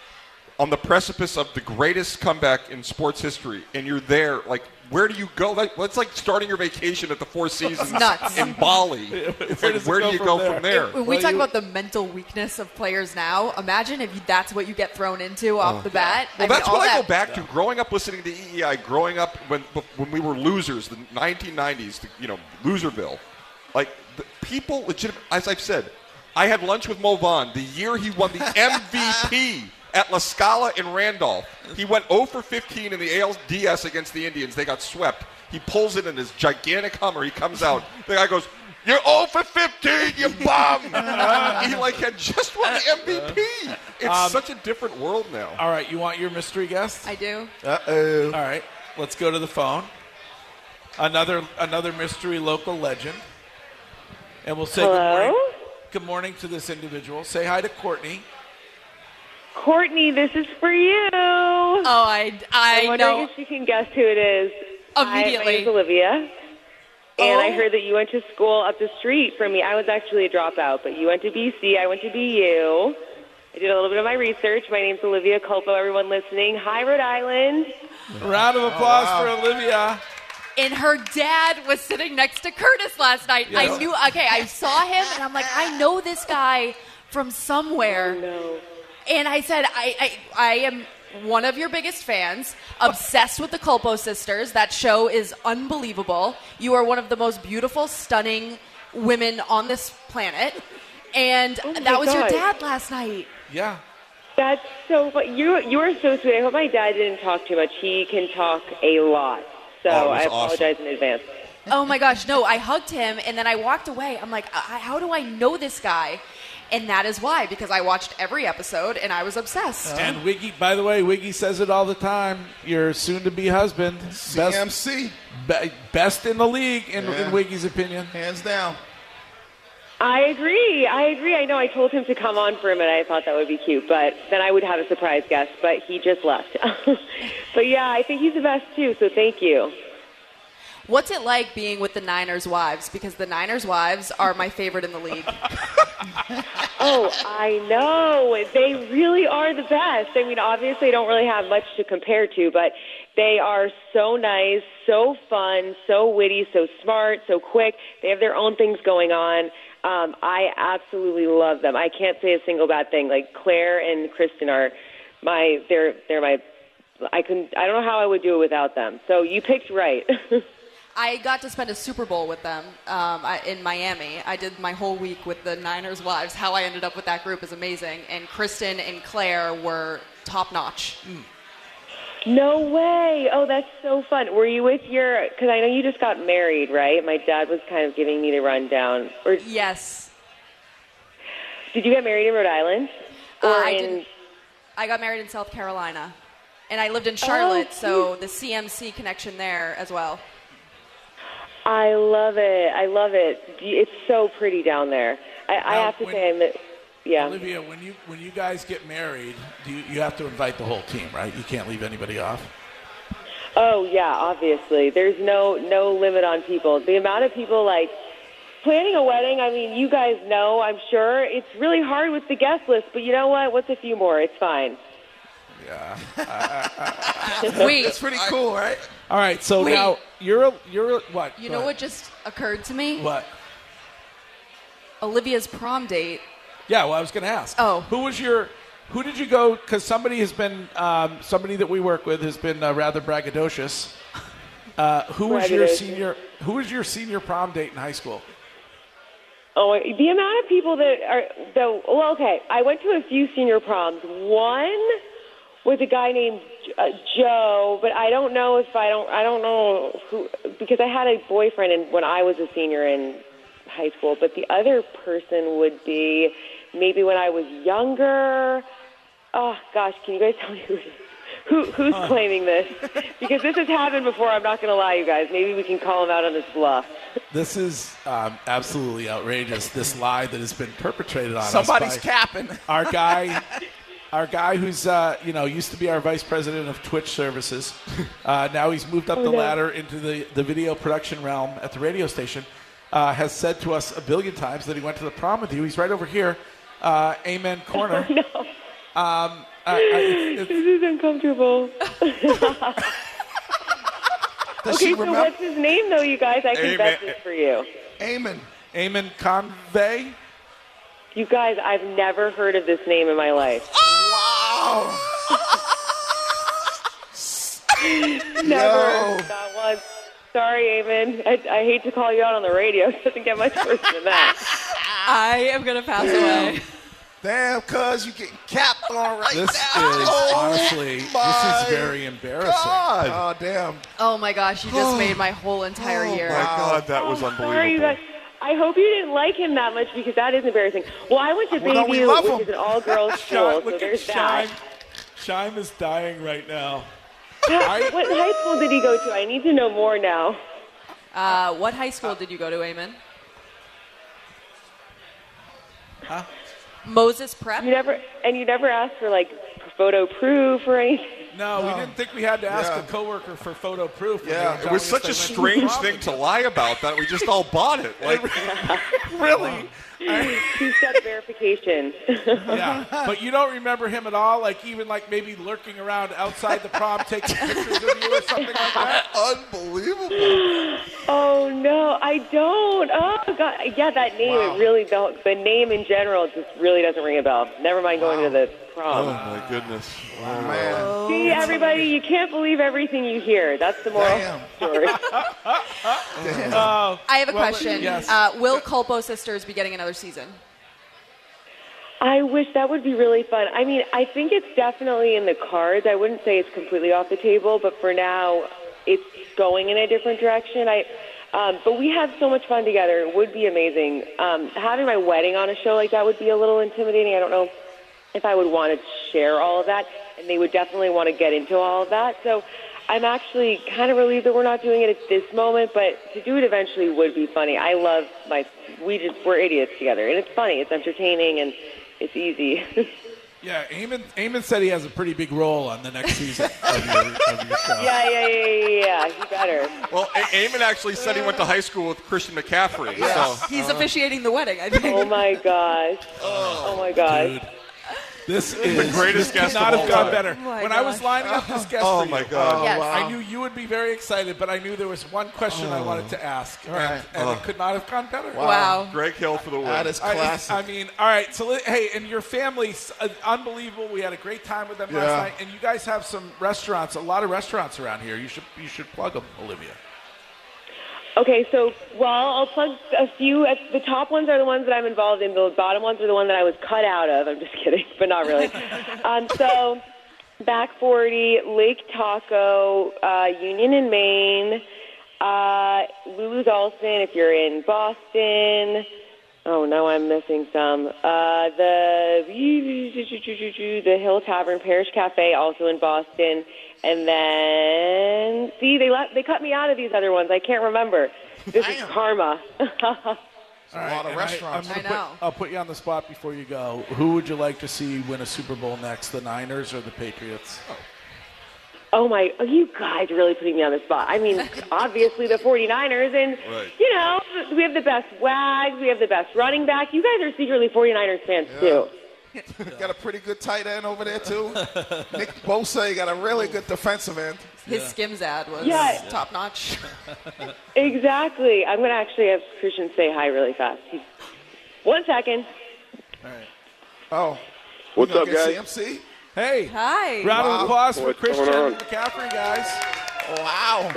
Speaker 8: on the precipice of the greatest comeback in sports history, and you're there, like, where do you go? That, that's like starting your vacation at the Four Seasons in Bali. It's
Speaker 5: where
Speaker 8: like, where do you go from there?
Speaker 7: When we talk about the mental weakness of players now, imagine if you, that's what you get thrown into off the bat.
Speaker 8: Well,
Speaker 7: I
Speaker 8: that's
Speaker 7: mean,
Speaker 8: what
Speaker 7: all
Speaker 8: I
Speaker 7: that,
Speaker 8: go back to. Growing up listening to E E I, growing up when when we were losers, the nineteen nineties, the, you know, Loserville. Like, the people, legitimate, as I've said, I had lunch with Mo Vaughn the year he won the M V P at La Scala in Randolph. He went oh for fifteen in the A L D S against the Indians. They got swept. He pulls it in his gigantic Hummer. He comes out. The guy goes, "You're oh for fifteen, you bum!" He like had just won the M V P. It's
Speaker 5: Um,
Speaker 8: such a different world now.
Speaker 5: All right, you want your mystery guest?
Speaker 7: I do.
Speaker 6: Uh-oh.
Speaker 5: All right, let's go to the phone. Another another mystery local legend. And we'll say
Speaker 14: Hello?
Speaker 5: good morning. Good morning to this individual. Say hi to Courtney.
Speaker 14: Courtney, this is for you. Oh,
Speaker 7: I, I
Speaker 14: I'm wondering
Speaker 7: know.
Speaker 14: if you can guess who it is.
Speaker 7: Immediately.
Speaker 14: Hi, my name's Olivia. And
Speaker 7: Oh.
Speaker 14: I heard that you went to school up the street from me. I was actually a dropout, but you went to B C. I went to B U. I did a little bit of my research. My name's Olivia Culpo, everyone listening. Hi, Rhode Island.
Speaker 5: Round of applause
Speaker 14: Oh, wow.
Speaker 5: for Olivia.
Speaker 7: And her dad was sitting next to Curtis last night.
Speaker 5: Yeah.
Speaker 7: I knew, okay, I saw him, and I'm like, I know this guy from somewhere.
Speaker 14: Oh, no.
Speaker 7: And I said, I, I, I am one of your biggest fans, obsessed with the Culpo sisters. That show is unbelievable. You are one of the most beautiful, stunning women on this planet. And
Speaker 14: Oh my
Speaker 7: that was your
Speaker 14: God.
Speaker 7: dad last night.
Speaker 5: Yeah.
Speaker 14: That's so fun. You, you are so sweet. I hope my dad didn't talk too much. He can talk a lot. So
Speaker 7: Oh, it was
Speaker 14: I apologize in advance.
Speaker 7: Oh my gosh, no, I hugged him and then I walked away. I'm like, I, how do I know this guy? And that is why, because I watched every episode and I was obsessed.
Speaker 5: And Wiggy, by the way, Wiggy says it all the time. Your soon-to-be husband,
Speaker 6: C M C.
Speaker 5: best, be, best in the league, in,
Speaker 6: Yeah.
Speaker 5: in Wiggy's opinion.
Speaker 6: Hands down.
Speaker 14: I agree. I agree. I know I told him to come on for a minute. I thought that would be cute, but then I would have a surprise guest, but he just left. But yeah, I think he's the best too, so thank you.
Speaker 7: What's it like being with the Niners' wives? Because the Niners' wives are my favorite in the league.
Speaker 14: Oh, I know. They really are the best. I mean, obviously I don't really have much to compare to, but they are so nice, so fun, so witty, so smart, so quick. They have their own things going on. Um, I absolutely love them. I can't say a single bad thing. Like Claire and Kristen are my, they're, they're my, I can, I don't know how I would do it without them. So you picked right.
Speaker 7: I got to spend a Super Bowl with them um, I, in Miami. I did my whole week with the Niners' wives. How I ended up with that group is amazing. And Kristen and Claire were top-notch.
Speaker 14: No way. Oh, that's so fun. Were you with your, because I know you just got married, right? My dad was kind of giving me the rundown. Or,
Speaker 7: yes.
Speaker 14: Did you get married in Rhode Island? Or
Speaker 7: Uh, I
Speaker 14: in,
Speaker 7: didn't. I got married in South Carolina. And I lived in Charlotte,
Speaker 14: Oh,
Speaker 7: so the C M C connection there as well.
Speaker 14: I love it. I love it. Do you- It's so pretty down there. I, I
Speaker 5: Now,
Speaker 14: have to
Speaker 5: when-
Speaker 14: say, I'm, the- yeah.
Speaker 5: Olivia, when you when you guys get married, do you, you have to invite the whole team, right? You can't leave anybody off.
Speaker 14: Oh yeah, obviously. There's no no limit on people. The amount of people like planning a wedding, I mean, you guys know, I'm sure, it's really hard with the guest list, but you know what? What's a few more? It's fine.
Speaker 5: Yeah.
Speaker 7: Wait.
Speaker 6: That's pretty cool, right?
Speaker 5: All right, so
Speaker 7: Wait.
Speaker 5: now you're a, you're a, what?
Speaker 7: You
Speaker 5: Go
Speaker 7: know
Speaker 5: ahead.
Speaker 7: what just occurred to me?
Speaker 5: What?
Speaker 7: Olivia's prom date.
Speaker 5: Yeah, well, I was going to ask.
Speaker 7: Oh.
Speaker 5: Who was your, who did you go, because somebody has been, um, somebody that we work with has been uh, rather braggadocious. Uh, who was your
Speaker 14: Braggadocious.
Speaker 5: senior, who was your senior prom date in high school?
Speaker 14: Oh, the amount of people that are, the, well, okay, I went to a few senior proms. One was a guy named uh, Joe, but I don't know if I don't, I don't know who, because I had a boyfriend in, when I was a senior in high school, but the other person would be maybe when I was younger. Oh, gosh, can you guys tell me who, who who's
Speaker 5: Huh.
Speaker 14: claiming this? Because this has happened before, I'm not going to lie, you guys. Maybe we can call him out on his bluff.
Speaker 5: This is um, absolutely outrageous, this lie that has been perpetrated on
Speaker 6: Somebody's
Speaker 5: us by
Speaker 6: capping.
Speaker 5: our guy, our guy who's, uh, you know, used to be our vice president of Twitch services. Uh, now he's moved up
Speaker 14: Oh,
Speaker 5: the
Speaker 14: no.
Speaker 5: ladder into the, the video production realm at the radio station, uh, has said to us a billion times that he went to the prom with you. He's right over here. Uh, Amen Corner.
Speaker 14: Oh, no.
Speaker 5: Um, I, I, it's, it's,
Speaker 14: This is uncomfortable.
Speaker 6: Does
Speaker 14: Okay,
Speaker 6: she
Speaker 14: so
Speaker 6: remember?
Speaker 14: what's his name, though, you guys? I can
Speaker 6: Amen.
Speaker 14: bet this for you.
Speaker 6: Amen.
Speaker 5: Amen Convey.
Speaker 14: You guys, I've never heard of this name in my life.
Speaker 6: Wow.
Speaker 14: Never.
Speaker 6: Yo.
Speaker 14: Not once. Sorry, Amen. I, I hate to call you out on the radio. It doesn't get much worse than that.
Speaker 7: I am going to pass away.
Speaker 6: Damn, cuz you getting capped on right
Speaker 5: This
Speaker 6: now.
Speaker 5: is
Speaker 6: Oh,
Speaker 5: honestly, this
Speaker 6: my
Speaker 5: is very embarrassing.
Speaker 6: God. Oh, damn.
Speaker 7: Oh my gosh, you just made my whole entire year.
Speaker 8: My God, that was
Speaker 14: Oh,
Speaker 8: unbelievable.
Speaker 14: sorry, you guys. I hope you didn't like him that much because that is embarrassing. Well, I went to
Speaker 6: Well, no, we
Speaker 14: Bayview,
Speaker 6: love
Speaker 14: which
Speaker 6: him.
Speaker 14: is an all-girls school,
Speaker 5: Shime,
Speaker 14: so
Speaker 5: look
Speaker 14: there's
Speaker 5: at
Speaker 14: that.
Speaker 5: Shime. Shime is dying right now.
Speaker 14: What high school did he go to? I need to know more now.
Speaker 7: Uh, what high school did you go to, Eamon?
Speaker 5: Huh?
Speaker 7: Moses Prep?
Speaker 14: You never, and you never asked for like photo proof or anything?
Speaker 5: No, we didn't think we had to ask
Speaker 8: Yeah.
Speaker 5: a coworker for photo proof. when they
Speaker 8: Yeah,
Speaker 5: were
Speaker 8: it
Speaker 5: telling
Speaker 8: was
Speaker 5: us
Speaker 8: such
Speaker 5: they
Speaker 8: a
Speaker 5: went to the
Speaker 8: strange
Speaker 5: prom
Speaker 8: thing
Speaker 5: with
Speaker 8: to
Speaker 5: you.
Speaker 8: lie about that we just all bought it. Like,
Speaker 5: Really?
Speaker 14: Two-step verification.
Speaker 5: Yeah, but you don't remember him at all? Like even like maybe lurking around outside the prom taking pictures of you or something like that?
Speaker 8: Unbelievable.
Speaker 14: Oh no, I don't. Oh god, yeah, that name.
Speaker 8: Wow.
Speaker 14: It really don't. The name in general just really doesn't ring a bell. Never mind going to the prom.
Speaker 8: Oh my goodness. Oh man.
Speaker 14: See, everybody, you can't believe everything you hear. That's the moral story.
Speaker 5: Oh,
Speaker 7: I have a
Speaker 5: well,
Speaker 7: question.
Speaker 5: yes.
Speaker 7: Uh, will Culpo Sisters be getting another season?
Speaker 14: I wish that would be really fun. I mean, I think it's definitely in the cards. I wouldn't say it's completely off the table, but for now, it's going in a different direction. I, um, but we have so much fun together. It would be amazing. Um, having my wedding on a show like that would be a little intimidating. I don't know if I would want to share all of that, and they would definitely want to get into all of that. So I'm actually kind of relieved that we're not doing it at this moment, but to do it eventually would be funny. I love my, we just, we're idiots together, and it's funny, it's entertaining, and it's easy.
Speaker 5: Yeah, Eamon, Eamon said he has a pretty big role on the next season of your, of your show.
Speaker 14: Yeah, yeah, yeah, yeah, yeah, he better.
Speaker 8: Well, A- Eamon actually said he went to high school with Christian McCaffrey.
Speaker 7: Yes.
Speaker 8: So,
Speaker 7: He's
Speaker 8: uh,
Speaker 7: officiating the wedding, I think.
Speaker 14: Oh my gosh. Oh my gosh.
Speaker 5: Dude. This
Speaker 8: The
Speaker 5: is
Speaker 8: greatest
Speaker 5: this
Speaker 8: guest
Speaker 5: could not
Speaker 8: of
Speaker 5: have
Speaker 8: all
Speaker 5: gone
Speaker 8: time.
Speaker 5: better.
Speaker 7: Oh my
Speaker 5: when I was
Speaker 7: gosh.
Speaker 5: lining up this guest
Speaker 8: Oh
Speaker 5: for you,
Speaker 8: my God.
Speaker 7: Yes.
Speaker 5: I knew you would be very excited, but I knew there was one question I wanted to ask, and,
Speaker 6: right.
Speaker 5: and
Speaker 8: Oh.
Speaker 5: it could not have gone better.
Speaker 7: Wow.
Speaker 8: Greg Hill for the win.
Speaker 6: That is
Speaker 5: I,
Speaker 6: classic.
Speaker 5: I mean, all right. So, let- hey, and your family, uh, unbelievable. We had a great time with them
Speaker 6: Yeah.
Speaker 5: last night, and you guys have some restaurants, a lot of restaurants around here. You should you should plug them, Olivia.
Speaker 14: Okay, so, well, I'll plug a few. The top ones are the ones that I'm involved in. The bottom ones are the one that I was cut out of. I'm just kidding, but not really. um, so, Back forty, Lake Taco, uh, Union in Maine, uh, Lulu's Alston if you're in Boston. Oh, no, I'm missing some. Uh, the the Hill Tavern Parish Cafe, also in Boston. And then, see, they let, they cut me out of these other ones. I can't remember. This is karma.
Speaker 5: All
Speaker 6: a lot of
Speaker 5: and
Speaker 6: restaurants.
Speaker 5: I, I'm
Speaker 7: I
Speaker 5: gonna
Speaker 7: know.
Speaker 5: Put, I'll put you on the spot before you go. Who would you like to see win a Super Bowl next, the Niners or the Patriots?
Speaker 14: Oh, my, oh, you guys are really putting me on the spot. I mean, obviously the 49ers, and,
Speaker 8: Right.
Speaker 14: you know, we have the best Wags, we have the best running back. You guys are secretly 49ers fans, too.
Speaker 6: Got a pretty good tight end over there, too. Nick Bosa, you got a really good defensive end.
Speaker 7: His Skims ad was
Speaker 14: Yeah.
Speaker 7: top notch.
Speaker 14: Exactly. I'm going to actually have Christian say hi really fast. He's, one second.
Speaker 6: Oh.
Speaker 15: What's
Speaker 6: We
Speaker 15: up,
Speaker 6: gonna get
Speaker 15: guys?
Speaker 6: C M C?
Speaker 5: Hey,
Speaker 7: Hi.
Speaker 5: round
Speaker 6: Wow.
Speaker 5: of applause for
Speaker 15: What's
Speaker 5: Christian
Speaker 15: going on?
Speaker 5: McCaffrey, guys.
Speaker 6: Wow.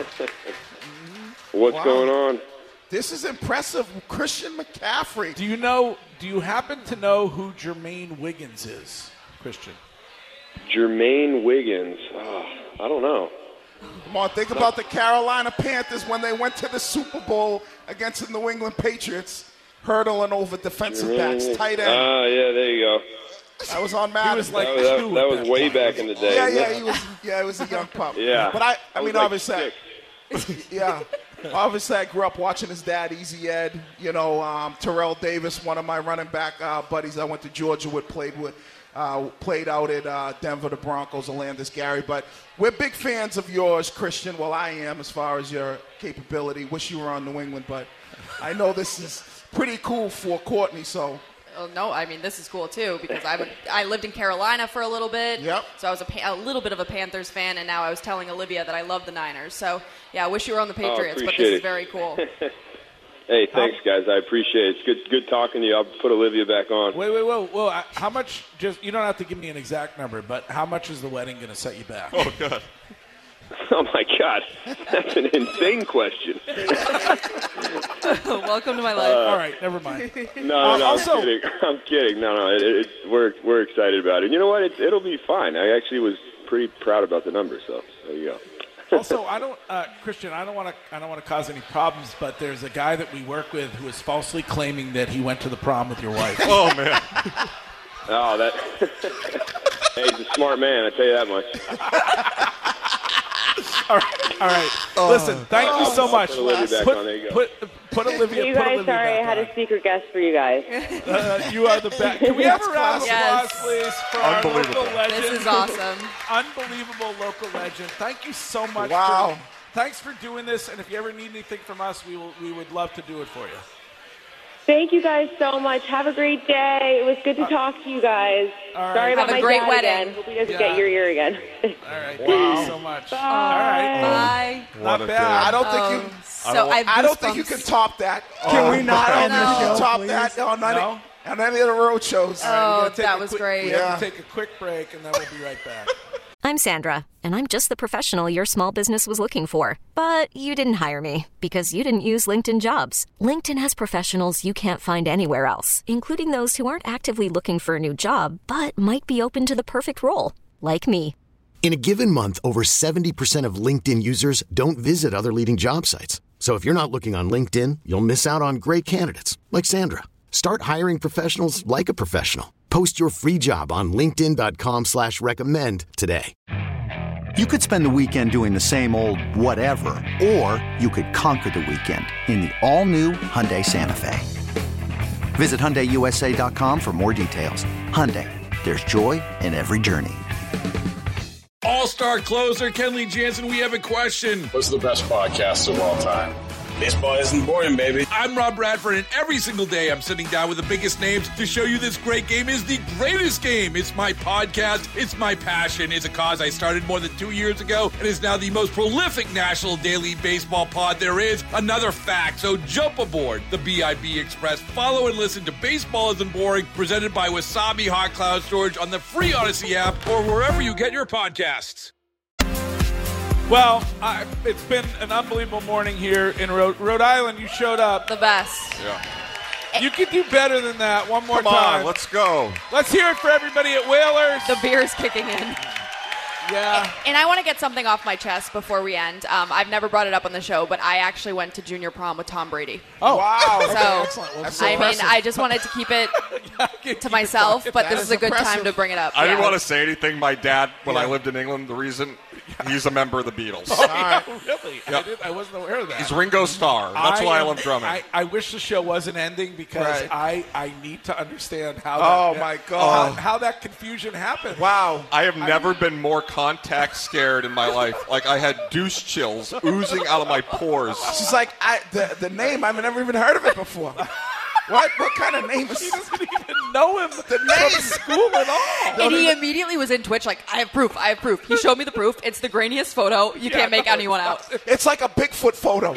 Speaker 15: What's
Speaker 6: Wow.
Speaker 15: going on?
Speaker 6: This is impressive. Christian McCaffrey.
Speaker 5: Do you know? Do you happen to know who Jermaine Wiggins is, Christian?
Speaker 15: Jermaine Wiggins. Oh, I don't know.
Speaker 6: Come on, think about the Carolina Panthers when they went to the Super Bowl against the New England Patriots, hurdling over defensive backs, tight end.
Speaker 15: Ah, yeah, there you go.
Speaker 6: I was on Madden.
Speaker 5: He was like
Speaker 15: That was, that,
Speaker 5: two
Speaker 15: that
Speaker 5: at
Speaker 15: was
Speaker 5: that
Speaker 15: way
Speaker 5: point.
Speaker 15: back in the day.
Speaker 6: yeah,
Speaker 15: isn't
Speaker 6: yeah,
Speaker 15: it?
Speaker 6: he was. Yeah, he was a young pup.
Speaker 15: Yeah.
Speaker 6: but I, I,
Speaker 15: I was
Speaker 6: mean,
Speaker 15: like
Speaker 6: obviously,
Speaker 15: six.
Speaker 6: yeah, obviously, I grew up watching his dad, Easy Ed. You know, um, Terrell Davis, one of my running back uh, buddies. I went to Georgia with, played with, uh, played out at uh, Denver, the Broncos, Alandis Gary. But we're big fans of yours, Christian. Well, I am, as far as your capability. Wish you were on New England, but I know this is pretty cool for Courtney. So.
Speaker 7: Oh, no, I mean, this is cool, too, because I would, I lived in Carolina for a little bit.
Speaker 6: Yep.
Speaker 7: So I was a, pa- a little bit of a Panthers fan, and now I was telling Olivia that I love the Niners. So, yeah, I wish you were on the
Speaker 15: Oh,
Speaker 7: Patriots, but
Speaker 15: appreciate
Speaker 7: this is
Speaker 15: it.
Speaker 7: very cool.
Speaker 15: Hey, thanks, guys. I appreciate it. It's good, good talking to you. I'll put Olivia back on.
Speaker 5: Wait, wait, whoa, whoa! I- How much? Just you don't have to give me an exact number, but how much is the wedding going to set you back?
Speaker 8: Oh, God.
Speaker 15: Oh, my God. That's an insane question.
Speaker 7: Welcome to my life.
Speaker 5: All right, never mind.
Speaker 15: No, no,
Speaker 5: Uh,
Speaker 15: no,
Speaker 5: also-
Speaker 15: I'm kidding. I'm kidding. No, no, it, it, we're we're excited about it. And you know what? It, it'll be fine. I actually was pretty proud about the numbers, so there you go.
Speaker 5: Also, I don't, uh, Christian. I don't want to. I don't want to cause any problems. But there's a guy that we work with who is falsely claiming that he went to the prom with your wife.
Speaker 8: Oh, man.
Speaker 15: Oh, that. Hey, he's a smart man. I tell you that much.
Speaker 5: All right, all right. Listen, thank you so much.
Speaker 15: Put Olivia back
Speaker 5: Put,
Speaker 15: on. There you go.
Speaker 5: put, Put Olivia.
Speaker 14: You
Speaker 5: put
Speaker 14: guys,
Speaker 5: Olivia
Speaker 14: sorry, I
Speaker 5: back
Speaker 14: had
Speaker 5: on.
Speaker 14: a secret guest for you guys.
Speaker 5: Uh, you are the best. Can we have a round of
Speaker 14: Yes.
Speaker 5: applause, please, for our
Speaker 8: Unbelievable.
Speaker 5: local legend?
Speaker 7: This is awesome.
Speaker 5: Unbelievable local legend. Thank you so much.
Speaker 6: Wow.
Speaker 5: For, thanks for doing this. And if you ever need anything from us, we will. We would love to do it for you.
Speaker 14: Thank you guys so much. Have a great day. It was good to talk to you guys.
Speaker 5: All right.
Speaker 14: Sorry about
Speaker 7: Have a
Speaker 14: my
Speaker 7: great
Speaker 14: dad
Speaker 7: wedding.
Speaker 14: again. Hope he doesn't
Speaker 5: Yeah.
Speaker 14: get your ear again.
Speaker 5: All right. Thank you so much.
Speaker 14: Bye.
Speaker 5: All right.
Speaker 7: Bye.
Speaker 5: Not
Speaker 8: What a
Speaker 5: bad.
Speaker 6: I don't think
Speaker 7: Um,
Speaker 6: you.
Speaker 7: so I, have
Speaker 6: I don't think you
Speaker 7: goosebumps.
Speaker 6: can top that.
Speaker 9: Can we not
Speaker 6: I
Speaker 9: end
Speaker 6: don't
Speaker 9: the
Speaker 6: think you
Speaker 9: show,
Speaker 6: can top
Speaker 9: please?
Speaker 6: that on any,
Speaker 5: No?
Speaker 6: on any of the road shows.
Speaker 5: All right, we're
Speaker 7: Oh,
Speaker 5: gonna take
Speaker 7: that
Speaker 5: a
Speaker 7: was
Speaker 5: quick-
Speaker 7: great.
Speaker 5: We have
Speaker 6: Yeah.
Speaker 5: to take a quick break, and then we'll be right back.
Speaker 16: I'm Sandra, and I'm just the professional your small business was looking for. But you didn't hire me because you didn't use LinkedIn Jobs. LinkedIn has professionals you can't find anywhere else, including those who aren't actively looking for a new job, but might be open to the perfect role, like me.
Speaker 17: In a given month, over seventy percent of LinkedIn users don't visit other leading job sites. So if you're not looking on LinkedIn, you'll miss out on great candidates like Sandra. Start hiring professionals like a professional. Post your free job on linkedin dot com slash recommend today.
Speaker 3: You could spend the weekend doing the same old whatever, or you could conquer the weekend in the all-new Hyundai Santa Fe. Visit Hyundai U S A dot com for more details. Hyundai, there's joy in every journey.
Speaker 18: All-star closer Kenley Jansen, we have a question.
Speaker 19: What's the best podcast of all time? Baseball isn't boring, baby.
Speaker 18: I'm Rob Bradford, and every single day I'm sitting down with the biggest names to show you this great game is the greatest game. It's my podcast. It's my passion. It's a cause I started more than two years ago and is now the most prolific national daily baseball pod there is. Another fact, so jump aboard the B I B Express. Follow and listen to Baseball Isn't Boring, presented by Wasabi Hot Cloud Storage on the free Odyssey app or wherever you get your podcasts.
Speaker 5: Well, I, it's been an unbelievable morning here in Rhode, Rhode Island. You showed up.
Speaker 7: The best.
Speaker 8: Yeah.
Speaker 5: You could do better than that. One more
Speaker 8: Come
Speaker 5: time.
Speaker 8: on, let's go.
Speaker 5: Let's hear it for everybody at Whalers.
Speaker 7: The beer's kicking in.
Speaker 5: Yeah.
Speaker 7: And I want to get something off my chest before we end. Um, I've never brought it up on the show, but I actually went to junior prom with Tom Brady.
Speaker 5: Oh, wow.
Speaker 7: So,
Speaker 5: Okay, excellent. Well, that's
Speaker 7: I
Speaker 5: impressive.
Speaker 7: mean, I just wanted to keep it to myself, but
Speaker 5: That
Speaker 7: this
Speaker 5: is
Speaker 7: is a good
Speaker 5: impressive.
Speaker 7: time to bring it up.
Speaker 8: I didn't
Speaker 7: Yeah.
Speaker 8: want to say anything. My dad, when I
Speaker 5: Yeah.
Speaker 8: lived in England, the reason he's a member of the Beatles.
Speaker 5: Oh, yeah, really? I,
Speaker 8: Yep.
Speaker 5: did, I wasn't aware of that.
Speaker 8: He's Ringo Starr. That's why I
Speaker 5: am-
Speaker 8: love drumming.
Speaker 5: I, I wish the show wasn't ending because
Speaker 6: Right.
Speaker 5: I, I need to understand how
Speaker 6: Oh,
Speaker 5: that,
Speaker 6: my
Speaker 5: how,
Speaker 6: God.
Speaker 5: how that confusion happened.
Speaker 6: Wow.
Speaker 8: I have never been more contact scared in my life. Like, I had douche chills oozing out of my pores.
Speaker 6: She's like, I, the, the name, I've never even heard of it before. What? What kind of name is
Speaker 5: He doesn't even know him
Speaker 6: the name?
Speaker 5: from school at all.
Speaker 7: And he immediately was in Twitch like, I have proof, I have proof. He showed me the proof. It's the grainiest photo. You can't make
Speaker 5: no,
Speaker 7: anyone out.
Speaker 6: It's like a Bigfoot photo.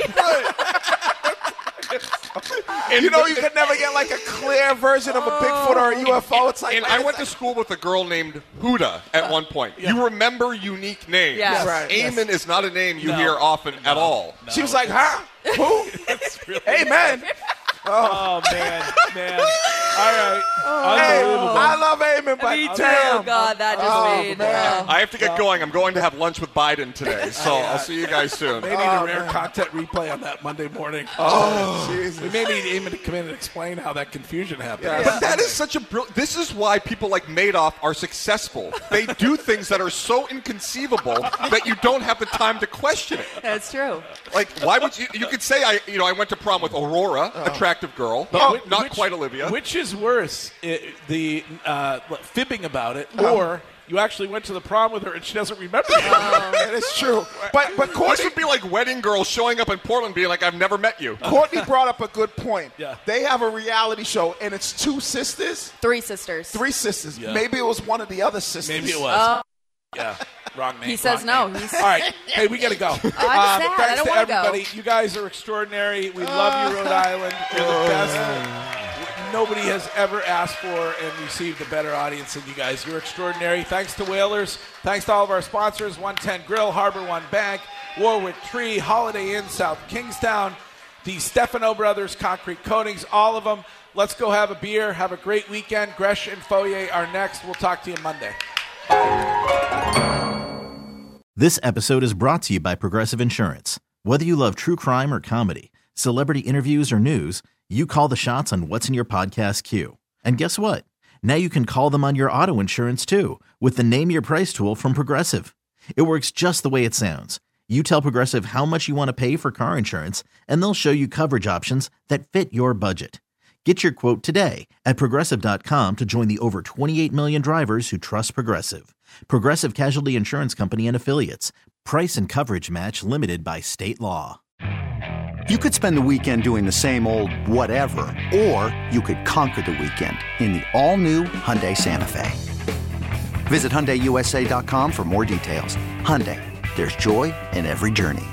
Speaker 6: You know, you could never get like a clear version of a Bigfoot or a U F O. It's like,
Speaker 8: And I went to school with a girl named Huda at one point. You remember unique names.
Speaker 7: Yes.
Speaker 6: Right, yes.
Speaker 8: Eamon is not a name you
Speaker 5: No.
Speaker 8: hear often at all.
Speaker 6: She was like, huh? Who? Hey, man.
Speaker 5: Oh, man, man. All right.
Speaker 6: Hey,
Speaker 5: Unbelievable.
Speaker 6: I love Eamon, but
Speaker 7: Me too.
Speaker 6: damn.
Speaker 7: God, that just
Speaker 6: Oh,
Speaker 7: made.
Speaker 6: man.
Speaker 8: I have to get going. I'm going to have lunch with Biden today, so I'll see you guys soon.
Speaker 5: They need a rare content replay on that Monday morning.
Speaker 6: Oh, Jesus.
Speaker 5: We may need Eamon to come in and explain how that confusion happened.
Speaker 6: Yeah.
Speaker 8: But that is such a brilliant. This is why people like Madoff are successful. They do things that are so inconceivable that you don't have the time to question it.
Speaker 7: That's true.
Speaker 8: Like, why would you? You could say I, you know, I went to prom with Aurora, attractive girl,
Speaker 5: But
Speaker 8: but
Speaker 5: whi-
Speaker 8: not
Speaker 5: which-
Speaker 8: quite Olivia.
Speaker 5: Which is worse, i the uh, fibbing about it, or you actually went to the prom with her and she doesn't remember you?
Speaker 6: That is true. But but
Speaker 8: This
Speaker 6: Courtney,
Speaker 8: would be like wedding girls showing up in Portland being like, I've never met you.
Speaker 6: Courtney brought up a good point.
Speaker 5: Yeah.
Speaker 6: They have a reality show, and it's two sisters,
Speaker 7: Three sisters.
Speaker 6: three sisters.
Speaker 5: Yeah.
Speaker 6: Maybe it was one of the other sisters.
Speaker 5: Maybe it was. Yeah, wrong name.
Speaker 7: He says
Speaker 5: wrong
Speaker 7: no.
Speaker 5: name.
Speaker 7: He's-
Speaker 5: All right. Hey, we got to go. Um,
Speaker 7: sad. I
Speaker 5: Thanks
Speaker 7: don't
Speaker 5: to
Speaker 7: wanna go.
Speaker 5: everybody. You guys are extraordinary. We love you, Rhode Island. You're the best. Nobody has ever asked for and received a better audience than you guys. You're extraordinary. Thanks to Whalers. Thanks to all of our sponsors, one ten Grill, Harbor One Bank, Warwick Tree, Holiday Inn, South Kingstown, the Stefano Brothers Concrete Coatings, all of them. Let's go have a beer. Have a great weekend. Gresh and Foyer are next. We'll talk to you Monday.
Speaker 12: This episode is brought to you by Progressive Insurance. Whether you love true crime or comedy, celebrity interviews or news, you call the shots on what's in your podcast queue. And guess what? Now you can call them on your auto insurance too with the Name Your Price tool from Progressive. It works just the way it sounds. You tell Progressive how much you want to pay for car insurance, and they'll show you coverage options that fit your budget. Get your quote today at Progressive dot com to join the over twenty-eight million drivers who trust Progressive. Progressive Casualty Insurance Company and Affiliates. Price and coverage match limited by state law.
Speaker 3: You could spend the weekend doing the same old whatever, or you could conquer the weekend in the all-new Hyundai Santa Fe. Visit Hyundai U S A dot com for more details. Hyundai, there's joy in every journey.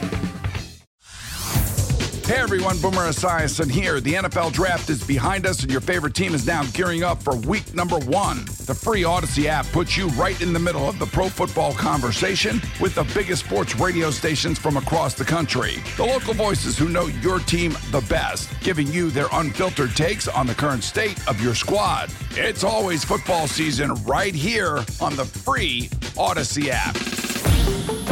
Speaker 20: Hey everyone, Boomer Esiason here. The N F L Draft is behind us and your favorite team is now gearing up for week number one. The free Odyssey app puts you right in the middle of the pro football conversation with the biggest sports radio stations from across the country. The local voices who know your team the best, giving you their unfiltered takes on the current state of your squad. It's always football season right here on the free Odyssey app.